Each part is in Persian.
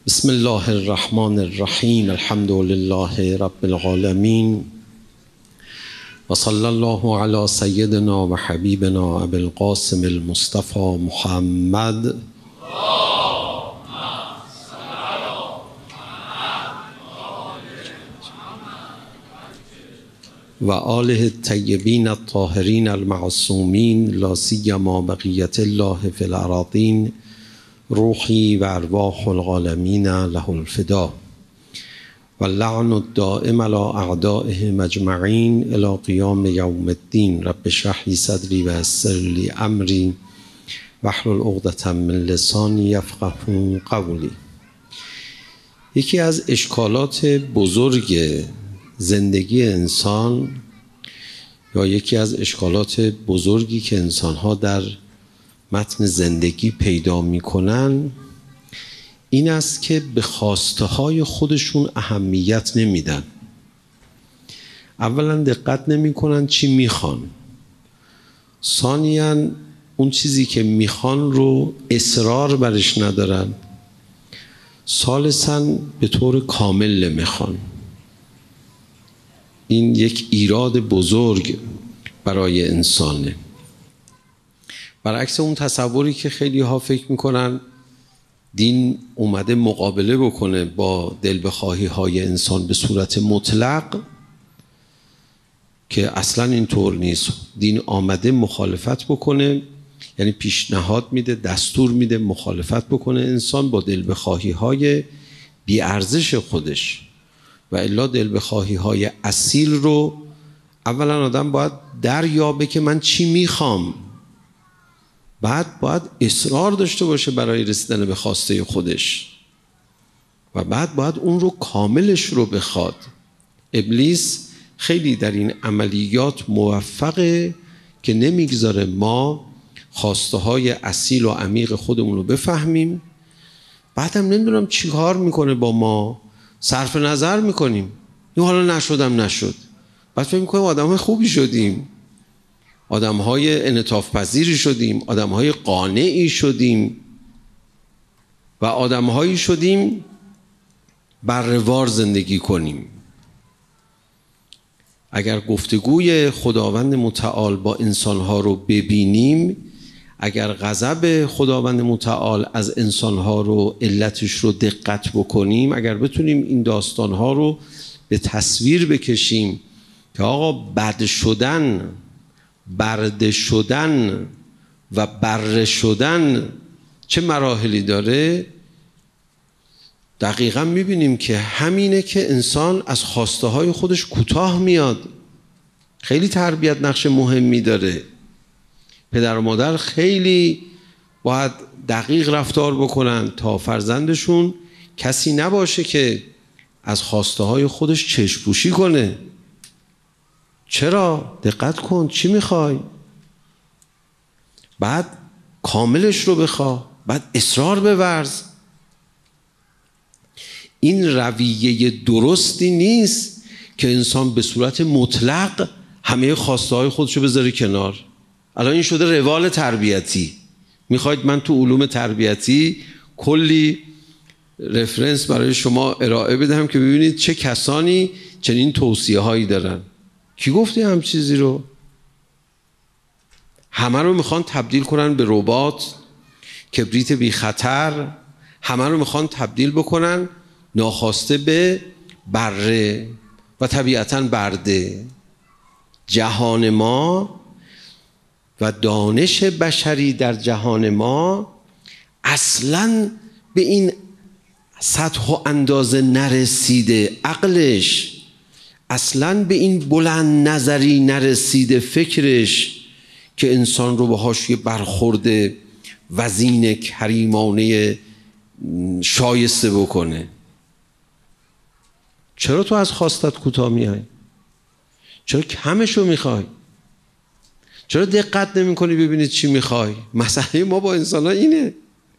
بسم الله الرحمن الرحیم. الحمد لله رب العالمین و صلی الله علی سیدنا و حبیبنا ابی القاسم المصطفى محمد و آله الطیبین الطاهرین المعصومین لا سیما بقیة الله فی الأراضین روحی و ارواح العالمین له الفدا و اللعن الدائم علی اعدائهم اجمعین الی قیام یوم الدین. رب اشرح لی صدری و یسر لی امری واحلل عقدة من لسانی یفقهوا قولی. یکی از اشکالات بزرگ زندگی انسان یا یکی از اشکالات بزرگی که انسان‌ها در متن زندگی پیدا میکنن این است که به خواسته های خودشون اهمیت نمیدن. اولا دقت نمیکنن چی میخوان، ثانیاً اون چیزی که میخوان رو اصرار برش ندارن، ثالثاً به طور کامل نمیخوان. این یک ایراد بزرگ برای انسانه. برعکس اون تصوری که خیلی ها فکر میکنن دین اومده مقابله بکنه با دل بخواهی های انسان به صورت مطلق، که اصلا اینطور نیست. دین آمده مخالفت بکنه، یعنی پیشنهاد میده، دستور میده مخالفت بکنه انسان با دل بخواهی های بی ارزش خودش، و الا دل بخواهی های اصیل رو اولا آدم باید دریابه که من چی میخوام، بعد باید اصرار داشته باشه برای رسیدن به خواسته خودش، و بعد باید اون رو کاملش رو بخواد. ابلیس خیلی در این عملیات موفقه که نمیگذاره ما خواسته های اصیل و عمیق خودمون رو بفهمیم. بعدم نمیدونم چی کار میکنه با ما، صرف نظر میکنیم، این حالا نشدم نشد، بعد فکر میکنیم آدم های خوبی شدیم، آدم های انعطاف پذیری شدیم، آدم های قانعی شدیم و آدم هایی شدیم برروار زندگی کنیم. اگر گفتگوی خداوند متعال با انسان ها رو ببینیم، اگر غضب خداوند متعال از انسان ها رو علتش رو دقت بکنیم، اگر بتونیم این داستان ها رو به تصویر بکشیم که آقا بد شدن، برده شدن و بره شدن چه مراحلی داره، دقیقا میبینیم که همینه که انسان از خواسته های خودش کوتاه میاد. خیلی تربیت نقش مهمی داره. پدر و مادر خیلی باید دقیق رفتار بکنن تا فرزندشون کسی نباشه که از خواسته های خودش چشم‌پوشی کنه. چرا؟ دقت کن چی میخوای، بعد کاملش رو بخوا، بعد اصرار بورز. این رویه درستی نیست که انسان به صورت مطلق همه خواسته های خودشو بذاره کنار. الان این شده روال تربیتی. میخواید من تو علوم تربیتی کلی رفرنس برای شما ارائه بدم که ببینید چه کسانی چنین توصیه هایی دارن. کی گفته هم چیزی رو؟ همه رو میخوان تبدیل کنن به ربات، کبریت بی خطر، همه رو میخوان تبدیل بکنن ناخواسته به بره و طبیعتاً برده. جهان ما و دانش بشری در جهان ما اصلاً به این سطح و اندازه نرسیده، عقلش اصلاً به این بلند نظری نرسیده، فکرش، که انسان رو باهاش یه برخورد وزین کریمانه شایسته بکنه. چرا تو از خواستت کوتاه میای؟ چرا کمشو میخوای؟ چرا دقت نمی کنی ببینید چی میخوای؟ مسئله ما با انسان ها اینه.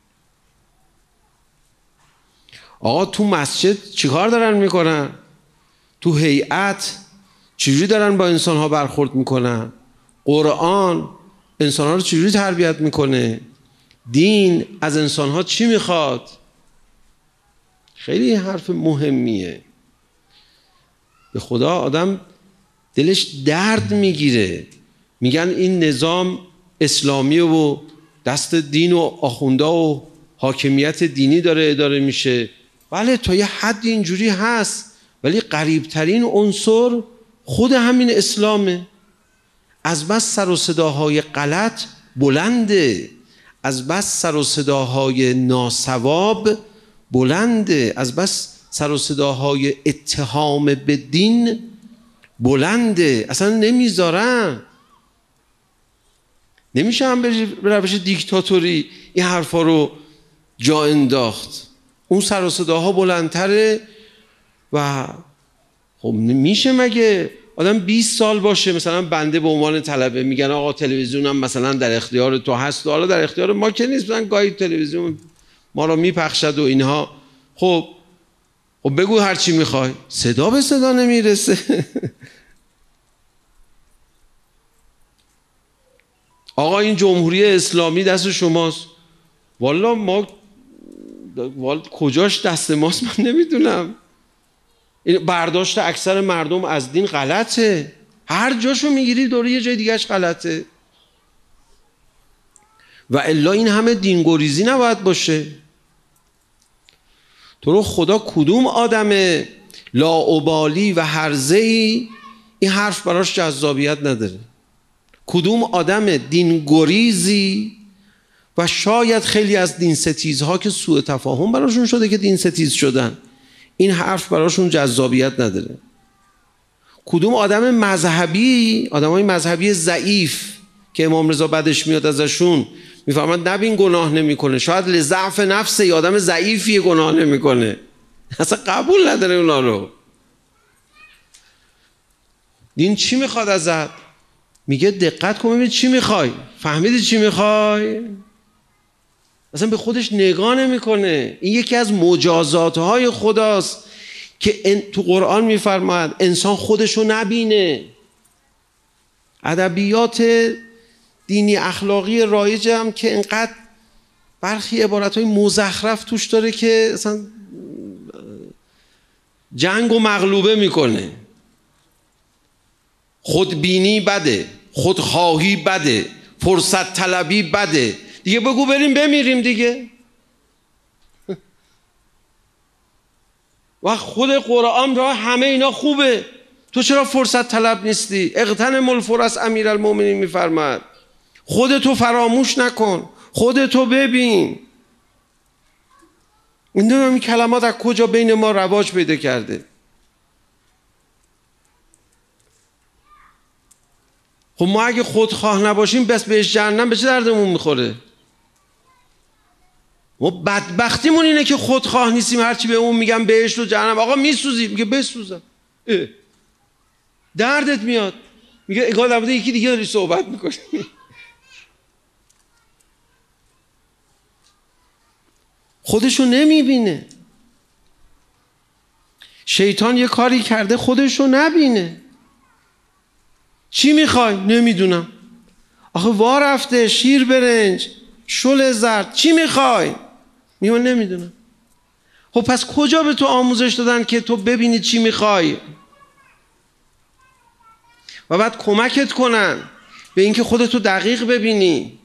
آقا تو مسجد چیکار دارن میکنن؟ تو هیئت چجوری دارن با انسان ها برخورد میکنن؟ قرآن انسان ها رو چجوری تربیت میکنه؟ دین از انسان ها چی میخواد؟ خیلی حرف مهمیه. به خدا آدم دلش درد میگیره. میگن این نظام اسلامی و دست دین و آخوندا و حاکمیت دینی داره اداره میشه. بله تا یه حد اینجوری هست، ولی قریبترین عنصر خود همین اسلامه. از بس سر و صداهای غلط بلنده، از بس سر و صداهای ناصواب بلنده، از بس سر و صداهای اتهام به دین بلنده. اصلا نمیذارن. نمیشه هم به روش دیکتاتوری این حرفا رو جا انداخت. اون سر و صداها بلندتره و خب میشه مگه آدم 20 سال باشه، مثلا بنده به عنوان طلبه میگن آقا تلویزیونم مثلا در اختیار تو هست، حالا در اختیار ما که نیست، مثلا گاهی تلویزیون ما رو میپخشد و اینها. خب بگو هر چی میخوای، صدا به صدا نمیرسه. آقا این جمهوری اسلامی دست شماست. والا ما کجاش دست ماست من نمیدونم. این برداشت اکثر مردم از دین غلطه. هر جاشو میگیری دوره یه جای دیگهش غلطه. و الا این همه دینگریزی نباید باشه. تو رو خدا کدوم آدم لاابالی و هرزه‌ای این حرف براش جذابیت نداره؟ کدوم آدم دینگریزی و شاید خیلی از دین ستیزها که سوء تفاهم براشون شده که دین ستیز شدن، این حرف براشون جذابیت نداره؟ کدوم آدم مذهبی، آدمای مذهبی ضعیف که امام رضا بدش میاد ازشون، میفهمن نبین گناه نمیکنه، شاید لضعف نفسه، ای آدم ضعیفی گناه نمیکنه، اصلا قبول نداره اونا رو. دین چی میخواد ازت؟ میگه دقت کن ببین چی میخوای. فهمیدی چی میخوای؟ اصلا به خودش نگاه نمیکنه. این یکی از مجازاتهای خداست که تو قرآن میفرماید انسان خودشو نبینه. ادبیات دینی اخلاقی رایج هم که انقدر برخی عبارتهای مزخرف توش داره که اصلا جنگ و مغلوبه میکنه. خودبینی بده، خودخواهی بده، فرصت طلبی بده. دیگه بگو بریم بمیریم دیگه. و خود قرآن را همه اینا خوبه، تو چرا فرصت طلب نیستی؟ اغتنم الفرص امیرالمومنین میفرماد. خودتو فراموش نکن، خودتو ببین. این کلمات از کجا بین ما رواج پیدا کرده؟ خب ما اگه خودخواه نباشیم بس بهش جهنم به چه دردمون میخوره؟ ما بدبختیمون اینه که خودخواه نیستیم. هرچی به اون میگم بهشت و جهنم، آقا میسوزی، میگه بسوزم. دردت میاد، میگه اگه در مورد یکی دیگه داری صحبت میکنی. خودشو نمیبینه. شیطان یه کاری کرده خودشو نبینه. چی میخوای؟ نمیدونم. آخه وا رفته شیر برنج شل زرد، چی میخوای؟ میگه نمیدونم. خب پس کجا به تو آموزش دادن که تو ببینی چی میخوای و بعد کمکت کنن به اینکه خودتو دقیق ببینی؟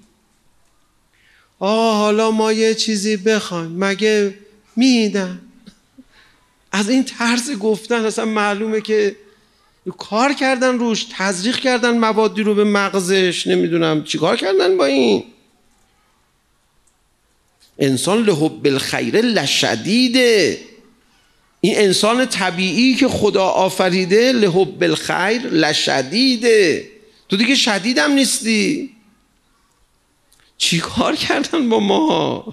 حالا ما یه چیزی بخوایم مگه میدن؟ از این طرز گفتن اصلا معلومه که کار کردن روش، تزریق کردن موادی رو به مغزش، نمیدونم چی کار کردن با این. انسان لحب الخیر لشدیده. این انسان طبیعی که خدا آفریده لحب الخیر لشدیده. تو دیگه شدیدم نیستی. چی کار کردن با ما؟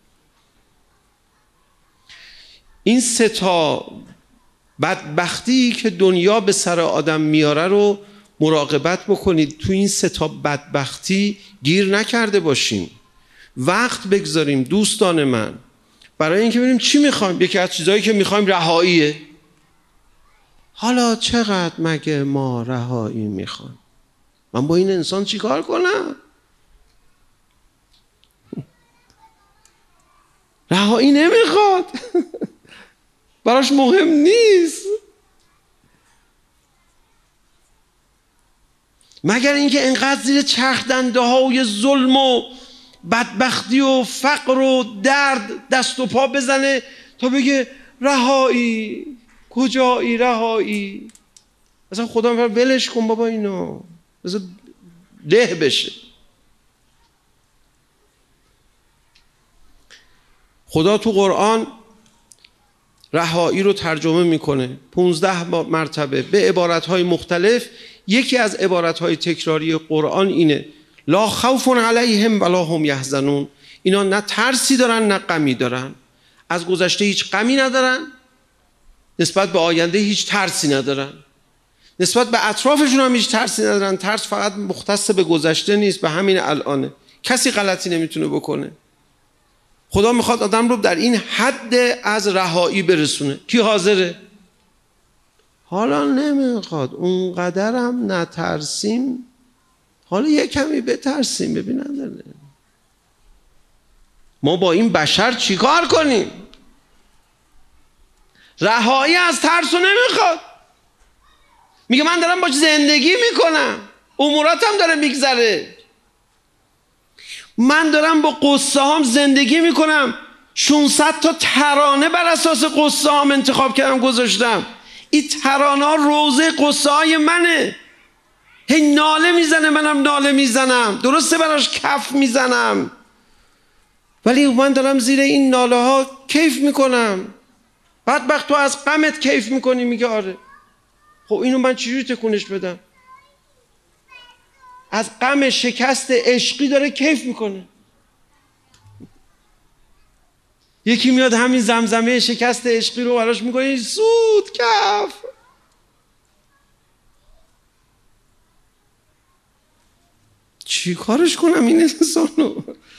این سه تا بدبختی که دنیا به سر آدم میاره رو مراقبت بکنید. تو این سه تا بدبختی گیر نکرده باشیم. وقت بگذاریم دوستان من برای اینکه ببینیم چی میخوایم. یکی از چیزایی که میخوایم رهاییه. حالا چقدر مگه ما رهایی میخوایم؟ من با این انسان چی کار کنم؟ رهایی نمیخواد. براش مهم نیست، مگر اینکه انقدر زیر چرخ دنده های ظلم و بدبختی و فقر و درد دست و پا بزنه تا بگه رهایی، کجایی رهایی. اصلا خدا میگه ولش کن بابا اینو، بذار ده بشه. خدا تو قرآن رهایی رو ترجمه میکنه 15 مرتبه به عبارتهای مختلف. یکی از عبارتهای تکراری قرآن اینه لا خوف علیهم ولا هم یحزنون. اینا نه ترسی دارن نه غمی دارن، از گذشته هیچ غمی ندارن، نسبت به آینده هیچ ترسی ندارن، نسبت به اطرافشون هم هیچ ترسی ندارن. ترس فقط مختص به گذشته نیست، به همین الانه. کسی غلطی نمیتونه بکنه. خدا میخواد آدم رو در این حد از رهایی برسونه. کی حاضره؟ حالا نمیخواد اونقدر هم نترسیم، حالا یه کمی بترسیم، ببین نداره ما با این بشر چیکار کنیم. رهایی از ترس رو نمیخواد، میگه من دارم باش زندگی میکنم، اموراتم داره میگذره، من دارم با قصه هام زندگی میکنم. 600 تا ترانه بر اساس قصه هام انتخاب کردم گذاشتم. این ترانه ها روزه قصه های منه. هی ناله میزنه، منم ناله میزنم، درسته براش کف میزنم، ولی من دارم زیر این ناله ها کیف میکنم. بدبخت تو از غمت کیف میکنی؟ میگه آره. خب اینو من چجوری تکونش بدم؟ از غم شکست عشقی داره کیف میکنه. یکی میاد همین زمزمه شکست عشقی رو براش میکنه سود کف. چی کارش کنم این انسانو؟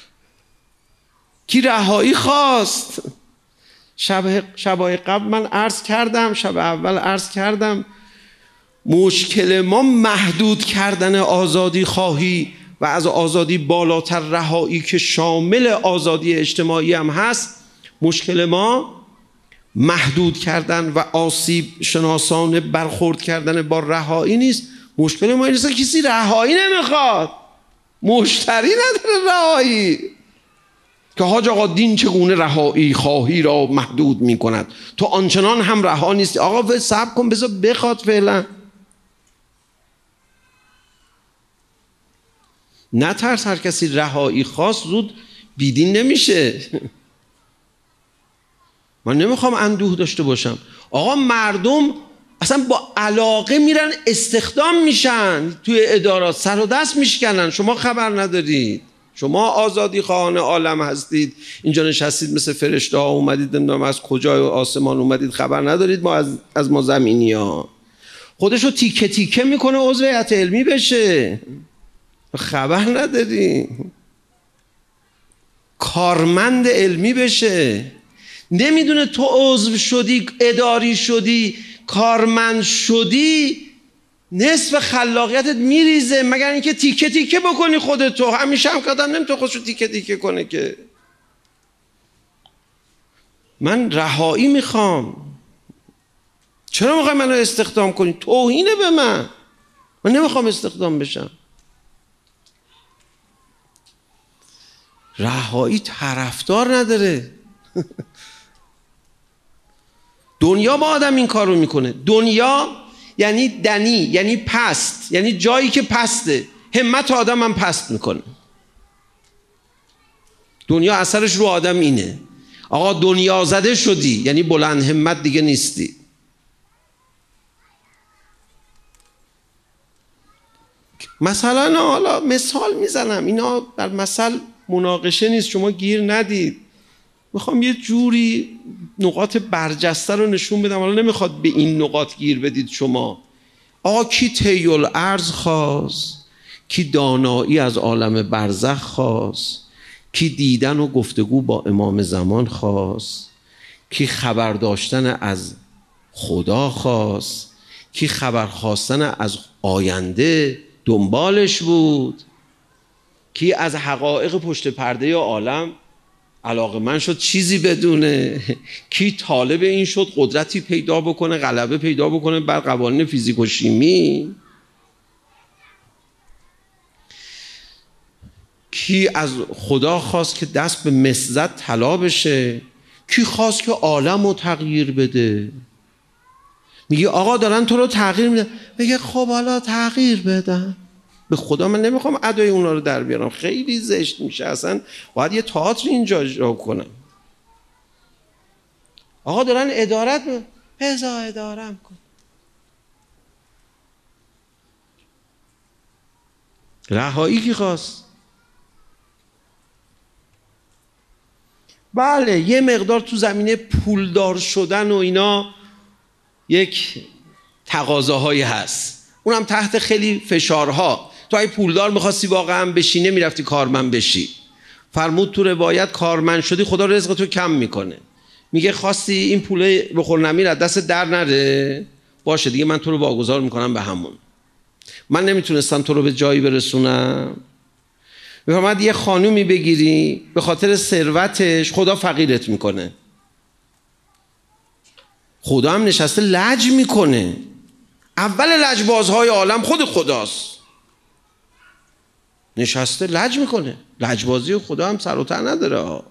کی رهایی خواست؟ شبای قبل من عرض کردم، شب اول عرض کردم، مشکل ما محدود کردن آزادی خواهی و از آزادی بالاتر رهایی که شامل آزادی اجتماعی هم هست. مشکل ما محدود کردن و آسیب شناسانه برخورد کردن با رهایی نیست. مشکل ما اینه که کسی رهایی نمیخواد، مشتری نداره رهایی. که حاج آقا دین چگونه رهایی خواهی را محدود میکند؟ تو آنچنان هم رها نیستی. آقا صبر کن، بذار بخواد فعلا. نه ترس، هر کسی رهایی خواست زود بیدین نمیشه. من نمیخوام اندوه داشته باشم. آقا مردم اصلا با علاقه میرن استخدام میشن توی ادارات، سر و دست میشکنن، شما خبر ندارید. شما آزادی خواهان عالم هستید، اینجا نشستید مثل فرشته ها، اومدید نمیدونم از کجای آسمان اومدید، خبر ندارید ما از ما زمینی ها. خودشو تیکه تیکه میکنه عضو هیئت علمی بشه، خبر نداری. کارمند علمی بشه، نمیدونه تو عضو شدی، اداری شدی، کارمند شدی، نصف خلاقیتت میریزه. مگر اینکه تیکه تیکه بکنی خودتو. همیشه هم که آدم نمیتونه خودشو تیکه تیکه کنه که. من رهایی میخوام. چرا میخوای منو استخدام کنی؟ توهینه به من نمیخوام استخدام بشم. رهایی طرفدار نداره. دنیا با آدم این کار رو میکنه. دنیا یعنی دنی، یعنی پست، یعنی جایی که پسته، همت آدم هم پست میکنه. دنیا اثرش رو آدم اینه. آقا دنیا زده شدی یعنی بلند همت دیگه نیستی. مثلا حالا مثال میزنم، اینا در مثل مناقشه نیست، شما گیر ندید. میخوام یه جوری نقاط برجسته رو نشون بدم. حالا نمیخواد به این نقاط گیر بدید شما. آقا کی طی الارض خواست؟ کی دانایی از عالم برزخ خواست؟ کی دیدن و گفتگو با امام زمان خواست؟ کی خبر داشتن از خدا خواست؟ کی خبر خواستن از آینده دنبالش بود؟ کی از حقایق پشت پرده عالم علاقه‌مند شد چیزی بدونه، کی طالب این شد قدرتی پیدا بکنه، غلبه پیدا بکنه بر قوانین فیزیک و شیمی، کی از خدا خواست که دست به مسزد طلا بشه، کی خواست که عالم رو تغییر بده. میگه آقا دارن تو رو تغییر میدن، میگه خب حالا تغییر بدن. به خدا من نمیخوام ادای اونا رو در بیارم، خیلی زشت میشه، اصلا باید یه تئاتر اینجا اجرا کنم. آقا دارن ادارت بذار ادارم کن. رهایی کی خواست؟ بله یه مقدار تو زمینه پولدار شدن و اینا یک تقاضاهایی هست، اونم تحت خیلی فشارها. تو اگه پولدار میخواستی واقعا بشی نمیرفتی کارمند بشی. فرمود تو روایت کارمند شدی خدا رزق تو کم میکنه. میگه خواستی این پوله بخور نمیر دست در نره، باشه دیگه من تو رو واگذار میکنم به همون. من نمیتونستم تو رو به جایی برسونم. میفهمد یه خانومی بگیری به خاطر ثروتش خدا فقیرت میکنه. خدا هم نشسته لج میکنه. اول لجبازهای عالم خود خداست، نشسته لج میکنه. لجبازی خدا هم سر و ته نداره.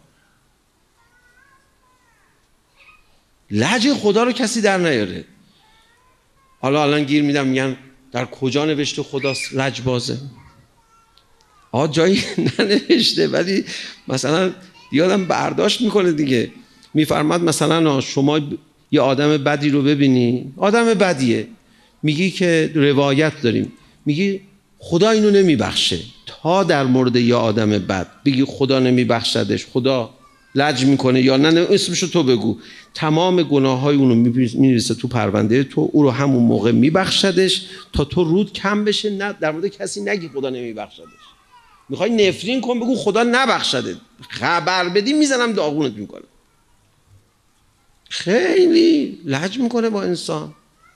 لج خدا رو کسی در نیاره. حالا الان گیر میدم میگن در کجا نوشته خداست لجبازه؟ جایی ننوشته، ولی مثلا یادم برداشت میکنه دیگه. میفرماد مثلا شما یه آدم بدی رو ببینی، آدم بدیه، میگی که روایت داریم، میگی خدا اینو نمیبخشه، تا در مورد یه آدم بد بگی خدا نمیبخشدش، خدا لج میکنه یا نه اسمشو تو بگو، تمام گناههای اونو میریسه تو پرونده تو، او رو همون موقع میبخشدش تا تو رود کم بشه، نه در مورد کسی نگی خدا نمیبخشدش. میخوای نفرین کن بگو خدا نبخشده، خبر بدی میزنم داغونت میکنم. خیلی لج میکنه با انسان.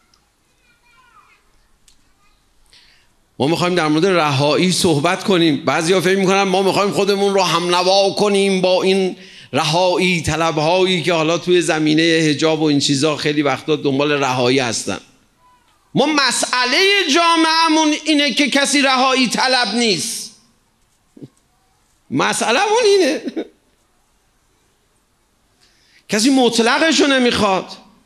ما میخوایم در مورد رهایی صحبت کنیم. بعضیا فکر میکنن ما میخوایم خودمون رو هم نوا کنیم با این رهایی طلبهایی که حالا توی زمینه حجاب و این چیزا خیلی وقتا دنبال رهایی هستن. ما مسئله جامعهمون اینه که کسی رهایی طلب نیست. مسئلهمون اینه کسی مطلقشو نمیخواد.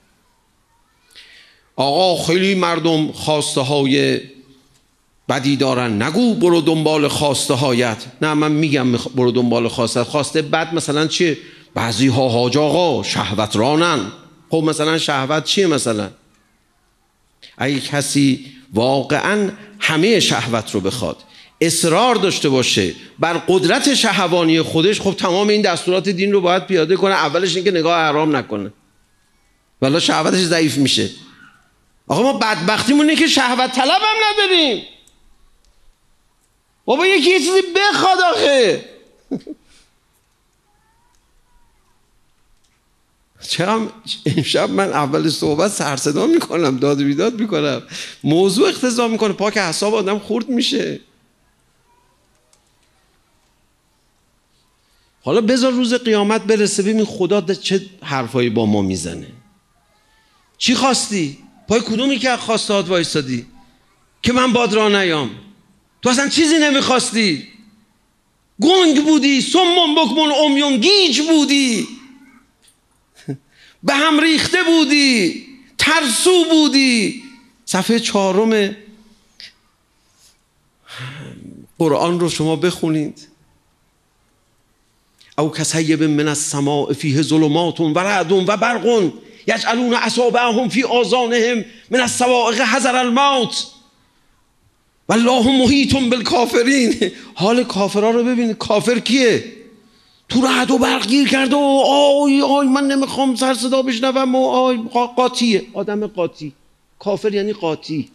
آقا خیلی مردم خواسته های بدی دارن، نگو برو دنبال خواسته هایت. نه من میگم برو دنبال خواسته بد. مثلا چیه؟ بعضی ها حاج آقا شهوت رانن. خب مثلا شهوت چیه؟ مثلا اگه کسی واقعا همه شهوت رو بخواد، اصرار داشته باشه بر قدرت شهوانی خودش، خب تمام این دستورات دین رو باید پیاده کنه. اولش اینکه نگاه حرام نکنه، ولی شهوتش ضعیف میشه. آقا ما بدبختیمون اینه که شهوت طلب هم نداریم. بابا یکی یه چیزی بخواد آخه. چرا امشب من اول صحبت سرصدا میکنم، داد و بیداد میکنم، موضوع اقتضا میکنه، پاک اعصاب آدم خورد میشه. حالا بذار روز قیامت برسه ببین خدا چه حرفایی با ما میزنه. چی خواستی؟ پای کدومی که خواستهات وایستادی که من باد را نیام؟ تو اصلا چیزی نمیخواستی، گنگ بودی، سمون بکمون امیون، گیج بودی، به هم ریخته بودی، ترسو بودی. صفحه 4 قرآن رو شما بخونید. او کصیب من السماء فیه ظلمات و رعد و برق یجعلون اصابعهم فی آذانهم من الصواعق حذر الموت والله محیط بالکافرین. حال کافرها رو ببینید. کافر کیه؟ تو رعد و برق گیر کرده و آی من نمیخوام سر صدا بشنوم و آی قاطیه. آدم قاطی. کافر یعنی قاطی.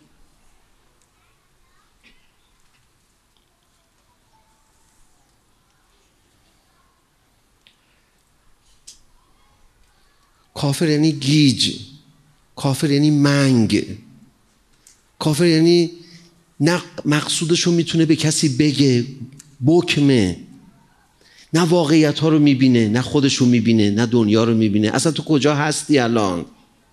کافر یعنی گیج. کافر یعنی منگ. کافر یعنی نه مقصودشو میتونه به کسی بگه، بکمه، نه واقعیت ها رو میبینه، نه خودش رو میبینه، نه دنیا رو میبینه. اصلا تو کجا هستی الان؟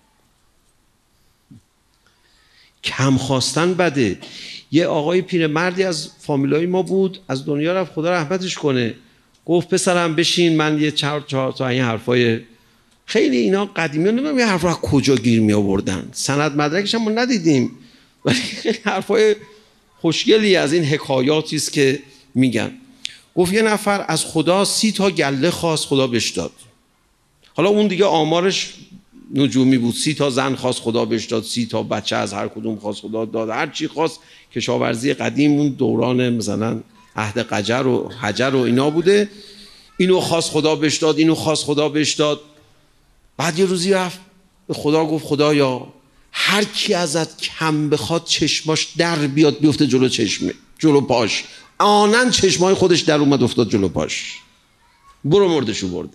کم خواستن بده. یه آقای پیرمردی از فامیلای ما بود، از دنیا رفت، خدا رحمتش کنه. گفت پسرم بشین، من یه چهار تا این حرفای خیلی اینا قدیمی، نمیدونم یه حرف رو کجا گیر می آوردن، سند مدرکش هم ما ندیدیم، ولی خیلی حرفای خوشگلی از این حکایاتی است که میگن. گفت یه نفر از خدا 30 تا گله خواست، خدا بهش داد. حالا اون دیگه آمارش نجومی بود، 30 تا زن خواست خدا بهش داد، 30 تا بچه از هر کدوم خواست خدا داد، هر چی خواست. کشاورزی قدیم اون دوران مثلا عهد قجر و حجر و اینا بوده، اینو خواست خدا بهش داد، اینو خواست خدا بهش داد. بعد یه روزی رفت به خدا گفت خدایا هر کی ازت کم بخواد چشماش در بیاد بیفته جلو چشمه، جلو پاش. آنن چشمای خودش در اومد افتاد جلو پاش، برو مردشو برد.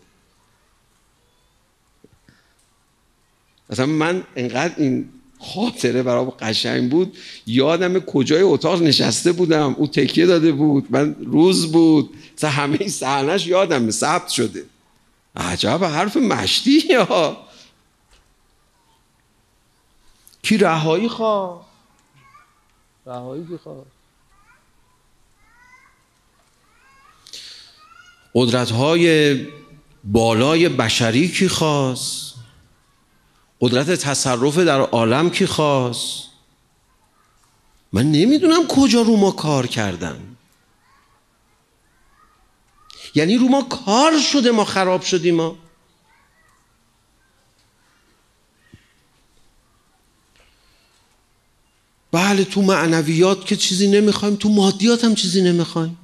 مثلا من انقدر این خاطره برام قشنگ بود، یادم کجای اتاق نشسته بودم، او تکیه داده بود، من روز بود، مثلا همه این صحنه‌اش یادم ثبت شده. عجب حرف مشتی ها. کی رهایی خواه؟ رهایی کی خواه؟ قدرت‌های بالای بشری کی خواست؟ قدرت تصرف در عالم کی خواست؟ من نمیدونم کجا رو ما کار کردن. یعنی رو ما کار شده، ما خراب شدیم. ما بله تو معنویات که چیزی نمیخوایم، تو مادیات هم چیزی نمیخوایم.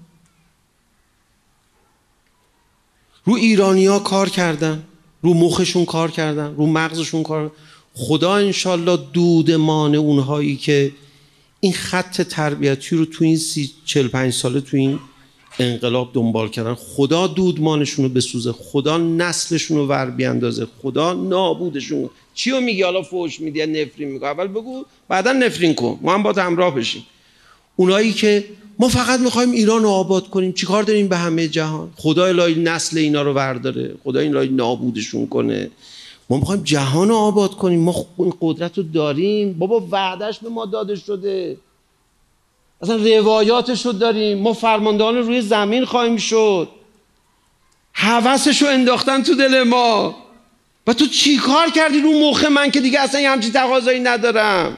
رو ایرانیا کار کردن، رو مخشون کار کردن، رو مغزشون کار کردن. خدا انشالله دودمان اونهایی که این خط تربیتی رو تو این 45 ساله تو این انقلاب دنبال کردن، خدا دودمانشون رو بسوزه، خدا نسلشون رو ور بیاندازه، خدا نابودشون. چی رو میگی حالا فوش میدی نفرین میگی؟ اول بگو بعدا نفرین کن، ما هم با همراه بشیم. اونایی که ما فقط میخوایم ایران رو آباد کنیم، چیکار داریم به همه جهان؟ خدا الهی نسل اینا رو ورداره، خدا الهی نابودشون کنه. ما میخوایم جهان رو آباد کنیم، ما این قدرت رو داریم. بابا وعدش به ما داده شده، اصلا روایاتش رو داریم. ما فرماندهان روی زمین خواهیم شد. هوسش رو انداختن تو دل ما و تو چی کار کردی رو مخ من که دیگه اصلا یه همچین تقاضایی ندارم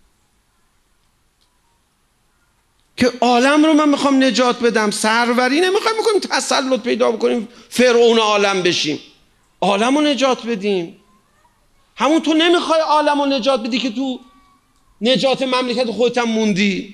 که عالم رو من میخوام نجات بدم. سروری نمیخوایم بکنیم، تسلط پیدا بکنیم، فرعون عالم بشیم، عالم رو نجات بدیم. همون تو نمیخوای عالم رو نجات بدی که تو نجات مملکت خودت هم موندی.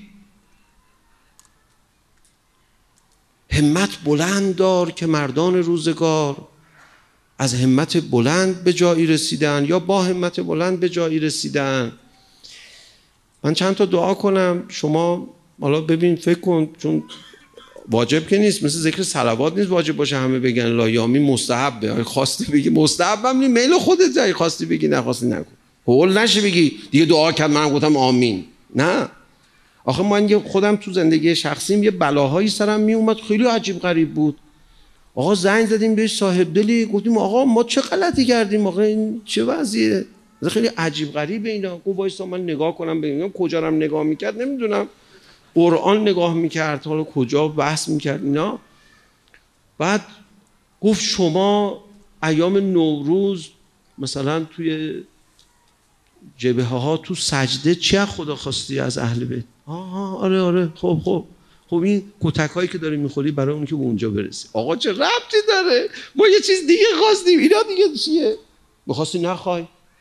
همت بلند دار که مردان روزگار از همت بلند به جایی رسیدن یا با همت بلند به جایی رسیدن. من چند تا دعا کنم، شما حالا ببین فکر کن، چون واجب که نیست، مثل ذکر صلوات نیست واجب باشه همه بگن لایامی، مستحبه. خواستی بگی مستحبم نی، میل خودت جایی، خواستی بگی نخواستی نکن. هول نشه بگی دیگه دعا کرد منم گفتم آمین. نه آخه من خودم تو زندگی شخصیم یه بلاهایی سرم می اومد، خیلی عجیب غریب بود. آقا زنگ زدیم بهش صاحب دلی، گفتیم آقا ما چه غلطی کردیم، آقا این چه وضعیه؟ خیلی عجیب غریبه اینا. گفت وایسا من نگاه کنم ببینم. کجا رو نگاه میکرد نمیدونم، قرآن نگاه میکرد، حالا کجا بحث میکرد اینا. بعد گفت شما ایام نوروز مثلا توی جبهه ها تو سجده چه خدا خواستی از اهل بیت؟ آره خب این کتک هایی که داری میخوری برای اون که به اونجا برسی. آقا چه ربطی داره؟ ما یه چیز دیگه خواستیم، اینا دیگه چیه؟ میخواستی نخوای.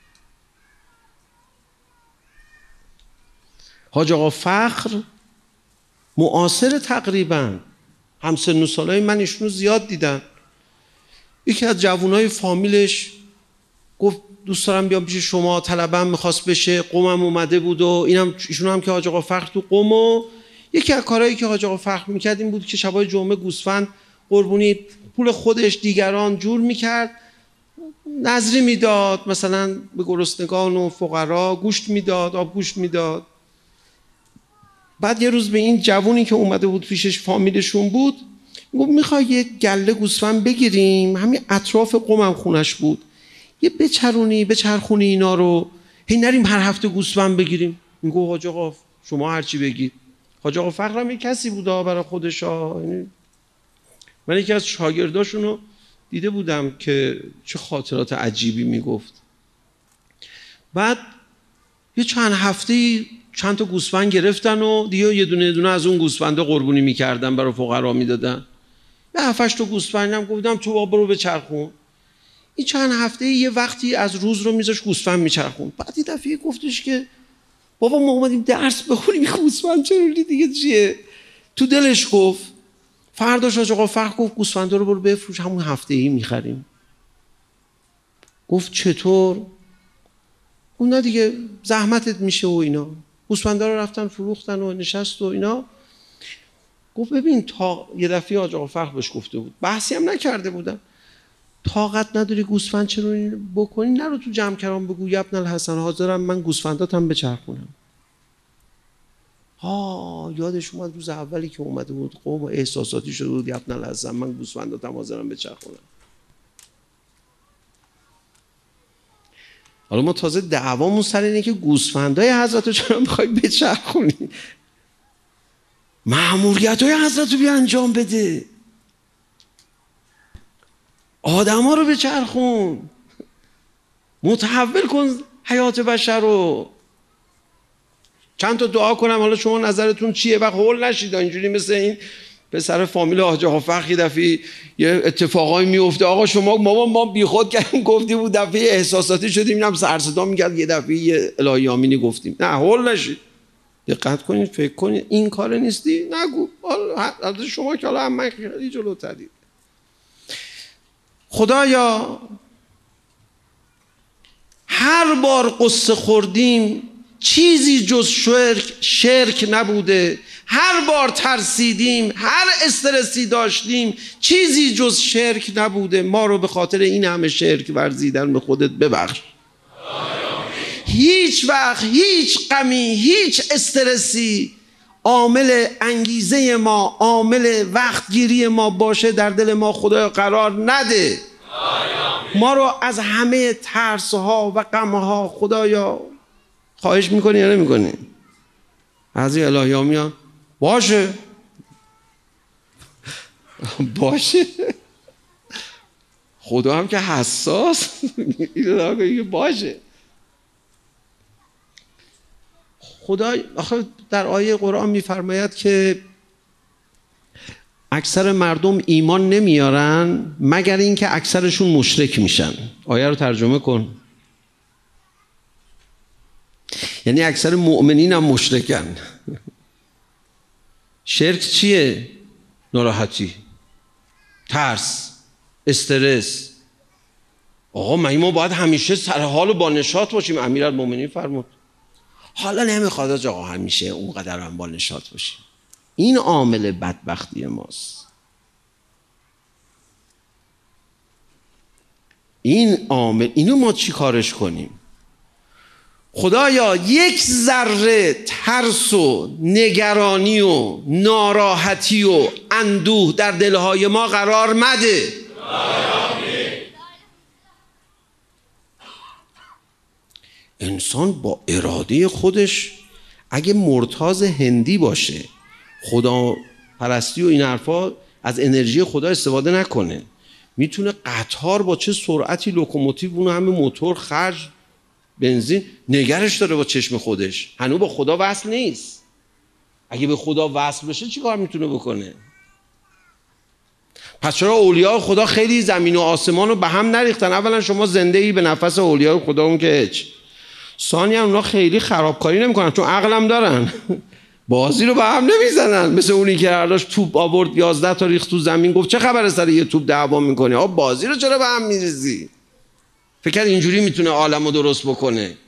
حاج آقا فخر معاصر تقریبا هم سن و سالای من ایشونو زیاد دیدن. یکی از جوانای فامیلش گفت دوست دارم بیام پیش شما، طلبم میخواست بشه، قومم اومده بود و اینم ایشون هم که حاج آقا فخر تو قوم. و یکی از کارهایی که حاج آقا فخر میکرد این بود که شبای جمعه گوسفند قربونی پول خودش دیگران جور میکرد، نظری میداد، مثلا به گرسنگان و فقرا گوشت میداد، آب گوشت میداد. بعد یه روز به این جوونی که اومده بود پیشش فامیلشون بود گفت میخوای یه گله گوسفند بگیریم، همین اطراف قمم خونش بود، یه بچرخونی اینا رو، هی نریم هر هفته گوسفند بگیریم. میگه حاج آقا شما هرچی بگید. حاج آقا فقرم یه کسی بود برای خودش. من یکی از شاگرداشونو دیده بودم که چه خاطرات عجیبی میگفت. بعد یه چند هفته‌ای چند تا گوسفند گرفتن و دیگه یه دونه از اون گوسفندا قربونی میکردن، برای فقرا میدادن. یه 7-8 تا گوسفندم گفتم تو برو بچرخون. این چند هفته یه وقتی از روز رو میذاش گوسفند میچرخون. بعد یه دفعه گفتش که بابا ما اومدیم درس بخونیم، گوسفند چرولی دیگه چیه؟ تو دلش گفت. فرداش حاج آقا فقر گفت گوسفندا رو برو بفروش، همون هفته‌ای میخریم. گفت چطور؟ اون نه دیگه زحمتت میشه و اینا. گوسفندا رو رفتن فروختن و نشست و اینا. گفت ببین تا یه دفعه حاج آقا فقر بهش گفته بود، بحثی هم نکرده بودم، طاقت نداری گوسفند چرا بکنی، نرو تو جمع کرام بگو یا ابن الحسن حاضرم من گوسفنداتم بچرخونم. یادش اومد روز اولی که اومده بود قوم و احساساتی شده بود، یا ابن الحسن من گوسفنداتم حاضرم بچرخونم. حالا ما تازه دعوامون سر اینه که گوسفندای حضرت رو چرا میخوای بچرخونی؟ مأموریت‌های حضرت رو بیا انجام بده، آدم ها رو بچرخون، متحول کن حیات بشر رو. چند تا دعا کنم، حالا شما نظرتون چیه؟ وقت هول نشید اینجوری مثل این پسر فامیل حاج آقا فقر یه دفعه یه اتفاقایی میفته، آقا شما ما بیخود کردیم گفتیم بود، دفعه احساساتی شدیم اینم سر صدا میکرد، یه دفعه یه الهی آمینی گفتیم. نه هول نشید، دقت کنید، فکر کنید. این کار نیستی نگو، حالا شما که حالا هم من خیلی جلوترید. خدایا هر بار قصه خوردیم چیزی جز شرک نبوده، هر بار ترسیدیم، هر استرسی داشتیم چیزی جز شرک نبوده. ما رو به خاطر این همه شرک ورزیدن به خودت ببخش. هیچ وقت هیچ غمی، هیچ استرسی عامل انگیزه ما، عامل وقتگیری ما باشه در دل ما خدایا قرار نده. ما رو از همه ترسها و غمها خدایا خواهش میکنی یا نمیکنی؟ از این الهی ها میان باشه باشه، خدا هم که حساس باشه. خدا آخه در آیه قرآن میفرماید که اکثر مردم ایمان نمیارن مگر اینکه اکثرشون مشرک میشن. آیه رو ترجمه کن. یعنی اکثر مؤمنین هم مشرکن. شرک چیه؟ ناراحتی، ترس، استرس. آقا ما باید همیشه سر حال و با نشاط باشیم. امیرالمومنین فرمود حالا نمیخواد آقا همیشه اونقدر هم با نشاط باشیم. این عامل بدبختی ماست. این عامل، اینو ما چی کارش کنیم؟ خدایا یک ذره ترس و نگرانی و ناراحتی و اندوه در دلهای ما قرار مده. انسان با اراده خودش اگه مرتاض هندی باشه، خدا پرستی و این حرفا، از انرژی خدا استفاده نکنه، میتونه قطار با چه سرعتی لوکوموتیو اون همه موتور خرج بنزین نگرش داره با چشم خودش، هنوز با خدا وصل نیست. اگه به خدا وصل بشه چی کار میتونه بکنه؟ پس چرا اولیاء خدا خیلی زمین و آسمان رو به هم نریختن؟ اولا شما زنده ای به نفس اولیاء خدا، اون که هیچ. ثانیا اونا خیلی خرابکاری نمیکنن چون عقلم دارن. بازی رو به هم نمیزنن. مثل اونی که هرداش توپ آورد 11 تا ریخت تو زمین، گفت چه خبره سر یه توپ دعوا میکنی؟ آقا بازی رو چرا به هم میریزی؟ فکر اینجوری میتونه عالمو درست بکنه.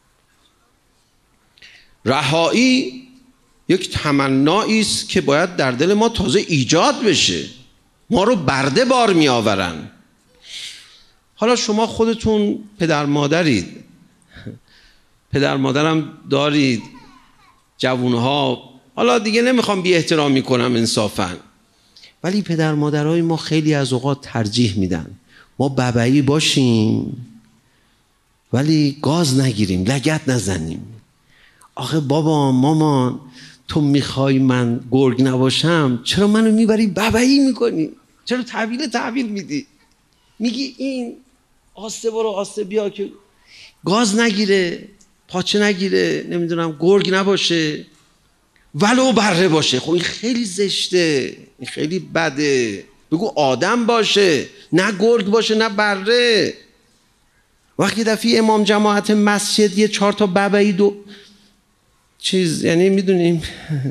رهایی یک تمنایی است که باید در دل ما تازه ایجاد بشه. ما رو برده بار می آورن. حالا شما خودتون پدر مادرید، پدر مادرم دارید، جوانها، حالا دیگه نمیخوام بی احترامی کنم انصافا، ولی پدر مادرای ما خیلی از اوقات ترجیح میدن ما ببعی باشیم ولی گاز نگیریم، لگد نزنیم. آخه بابا مامان تو میخوای من گرگ نباشم، چرا منو میبری ببعی میکنی؟ چرا تحویل میدی؟ میگی این آسته برو آسته بیا که گاز نگیره، پاچه نگیره، نمیدونم گرگ نباشه، ولو بره باشه. خب این خیلی زشته، این خیلی بده. بگو آدم باشه، نه گرگ باشه نه بره. وقتی دفعه امام جماعت مسجد یه 4 تا ببعی دو چیز، یعنی میدونیم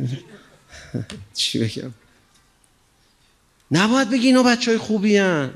چی بگم، نباید بگی اینا بچهای خوبی هن.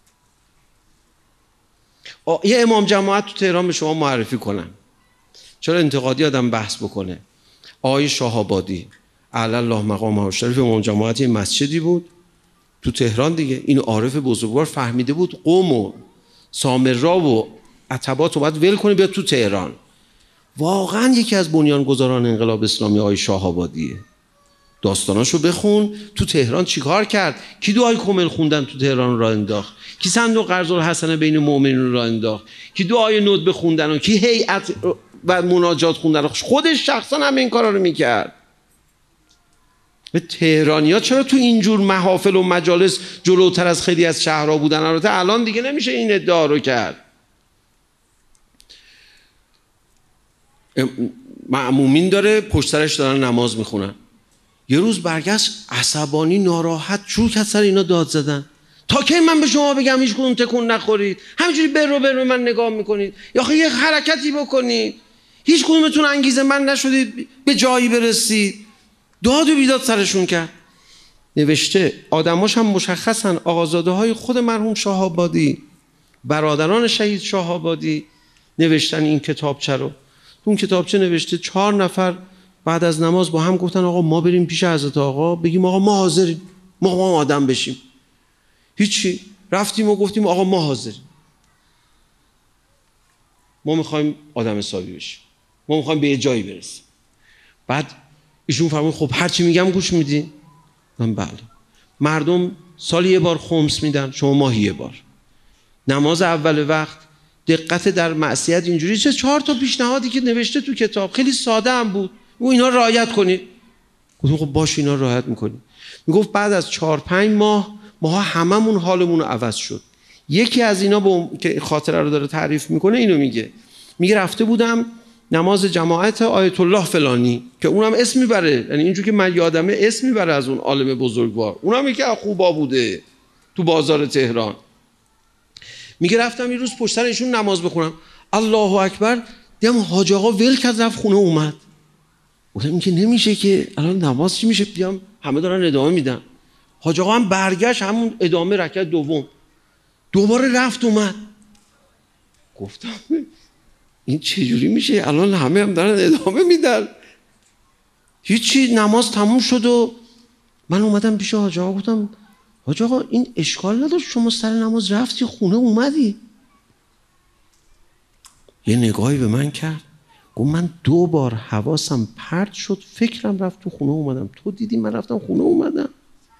یه امام جماعت تو تهران به شما معرفی کنم، چرا انتقادی آدم بحث بکنه. آقای شاه‌آبادی اعلی الله مقامه الشریف امام جماعت مسجدی بود تو تهران دیگه. این عارف بزرگوار فهمیده بود قم و سامرا و عتبات رو باید ول کنه بیاد تو تهران. واقعا یکی از بنیانگذاران انقلاب اسلامی آقای شاه‌آبادیه. داستاناشو بخون. تو تهران چیکار کرد؟ کی دعای کمل خوندن تو تهران را انداخت؟ کی صندوق قرض الحسنه بین مؤمنین را انداخت؟ کی دعای ندبه خوندن و کی هیئت و مناجات خوندن؟ خودش شخصا هم این کارا رو میکرد. به تهرانی‌ها چرا تو اینجور محافل و مجالس جلوتر از خیلی از شهرها بودن؟ البته الان دیگه نمیشه این ادعا رو کرد. مأمومین داره پشت سرش دارن نماز میخونن. یه روز برگشت عصبانی ناراحت شروع کرد سر اینا داد زدن. تا کی من به شما بگم هیچ کدوم تکون نخورید؟ همینجوری بر من نگاه میکنید؟ یا آخه یه حرکتی بکنید. هیچ کدومتون انگیزه من نشدید به جایی برسید. داد و بیداد سرشون کرد. نوشته آدماش هم مشخصن، آقازاده های خود مرحوم شاه‌آبادی، برادران شهید شاه‌آبادی نوشتن این کتابچه رو. اون کتابچه نوشته 4 نفر بعد از نماز با هم گفتن آقا ما بریم پیش حضرت آقا بگیم آقا ما حاضریم، ما آدم بشیم. هیچی، رفتیم و گفتیم آقا ما حاضریم، ما میخوایم آدم حسابی بشیم، ما میخوایم به یه جایی برسیم. بعد ایشون فرمود خب هر چی میگم گوش میدین؟ من بله. مردم سالی یه بار خمس میدن، شما ماهی یه بار. نماز اول وقت، دقت در معصیت، اینجوری. چه 4 تا پیشنهادی که نوشته تو کتاب، خیلی ساده هم بود. اینا رعایت کنید. گفتم خب باشه اینا رعایت میکنیم. میگفت بعد از 4-5 ماه ماها هممون حالمون رو عوض شد. یکی از اینا که خاطره رو داره تعریف میکنه اینو میگه رفته بودم نماز جماعت آیت الله فلانی که اونم اسم میبره، یعنی اینجور که من یادمه اسم میبره از اون عالم بزرگوار، اونم یکی از خوبا بوده تو بازار تهران. میگه رفتم یه روز پشت سر ایشون نماز بخونم، الله اکبر، دیدم حاج آقا ول کرد رفت خونه اومد. گفتم این که نمیشه که الان نماز چی میشه؟ بیام همه دارن ادامه میدن. حاج آقا هم برگشت همون ادامه رکعت دوم، دوباره رفت اومد. گفتم این چجوری میشه؟ الان همه هم دارن ادامه میدن. هیچی، نماز تموم شد و من اومدم پیش حاج آقا گفتم حاج آقا این اشکال نداشت شما سر نماز رفتی خونه اومدی؟ یه نگاهی به من کرد، گفت من 2 بار حواسم پرت شد، فکرم رفت تو خونه اومدم، تو دیدی من رفتم خونه اومدم.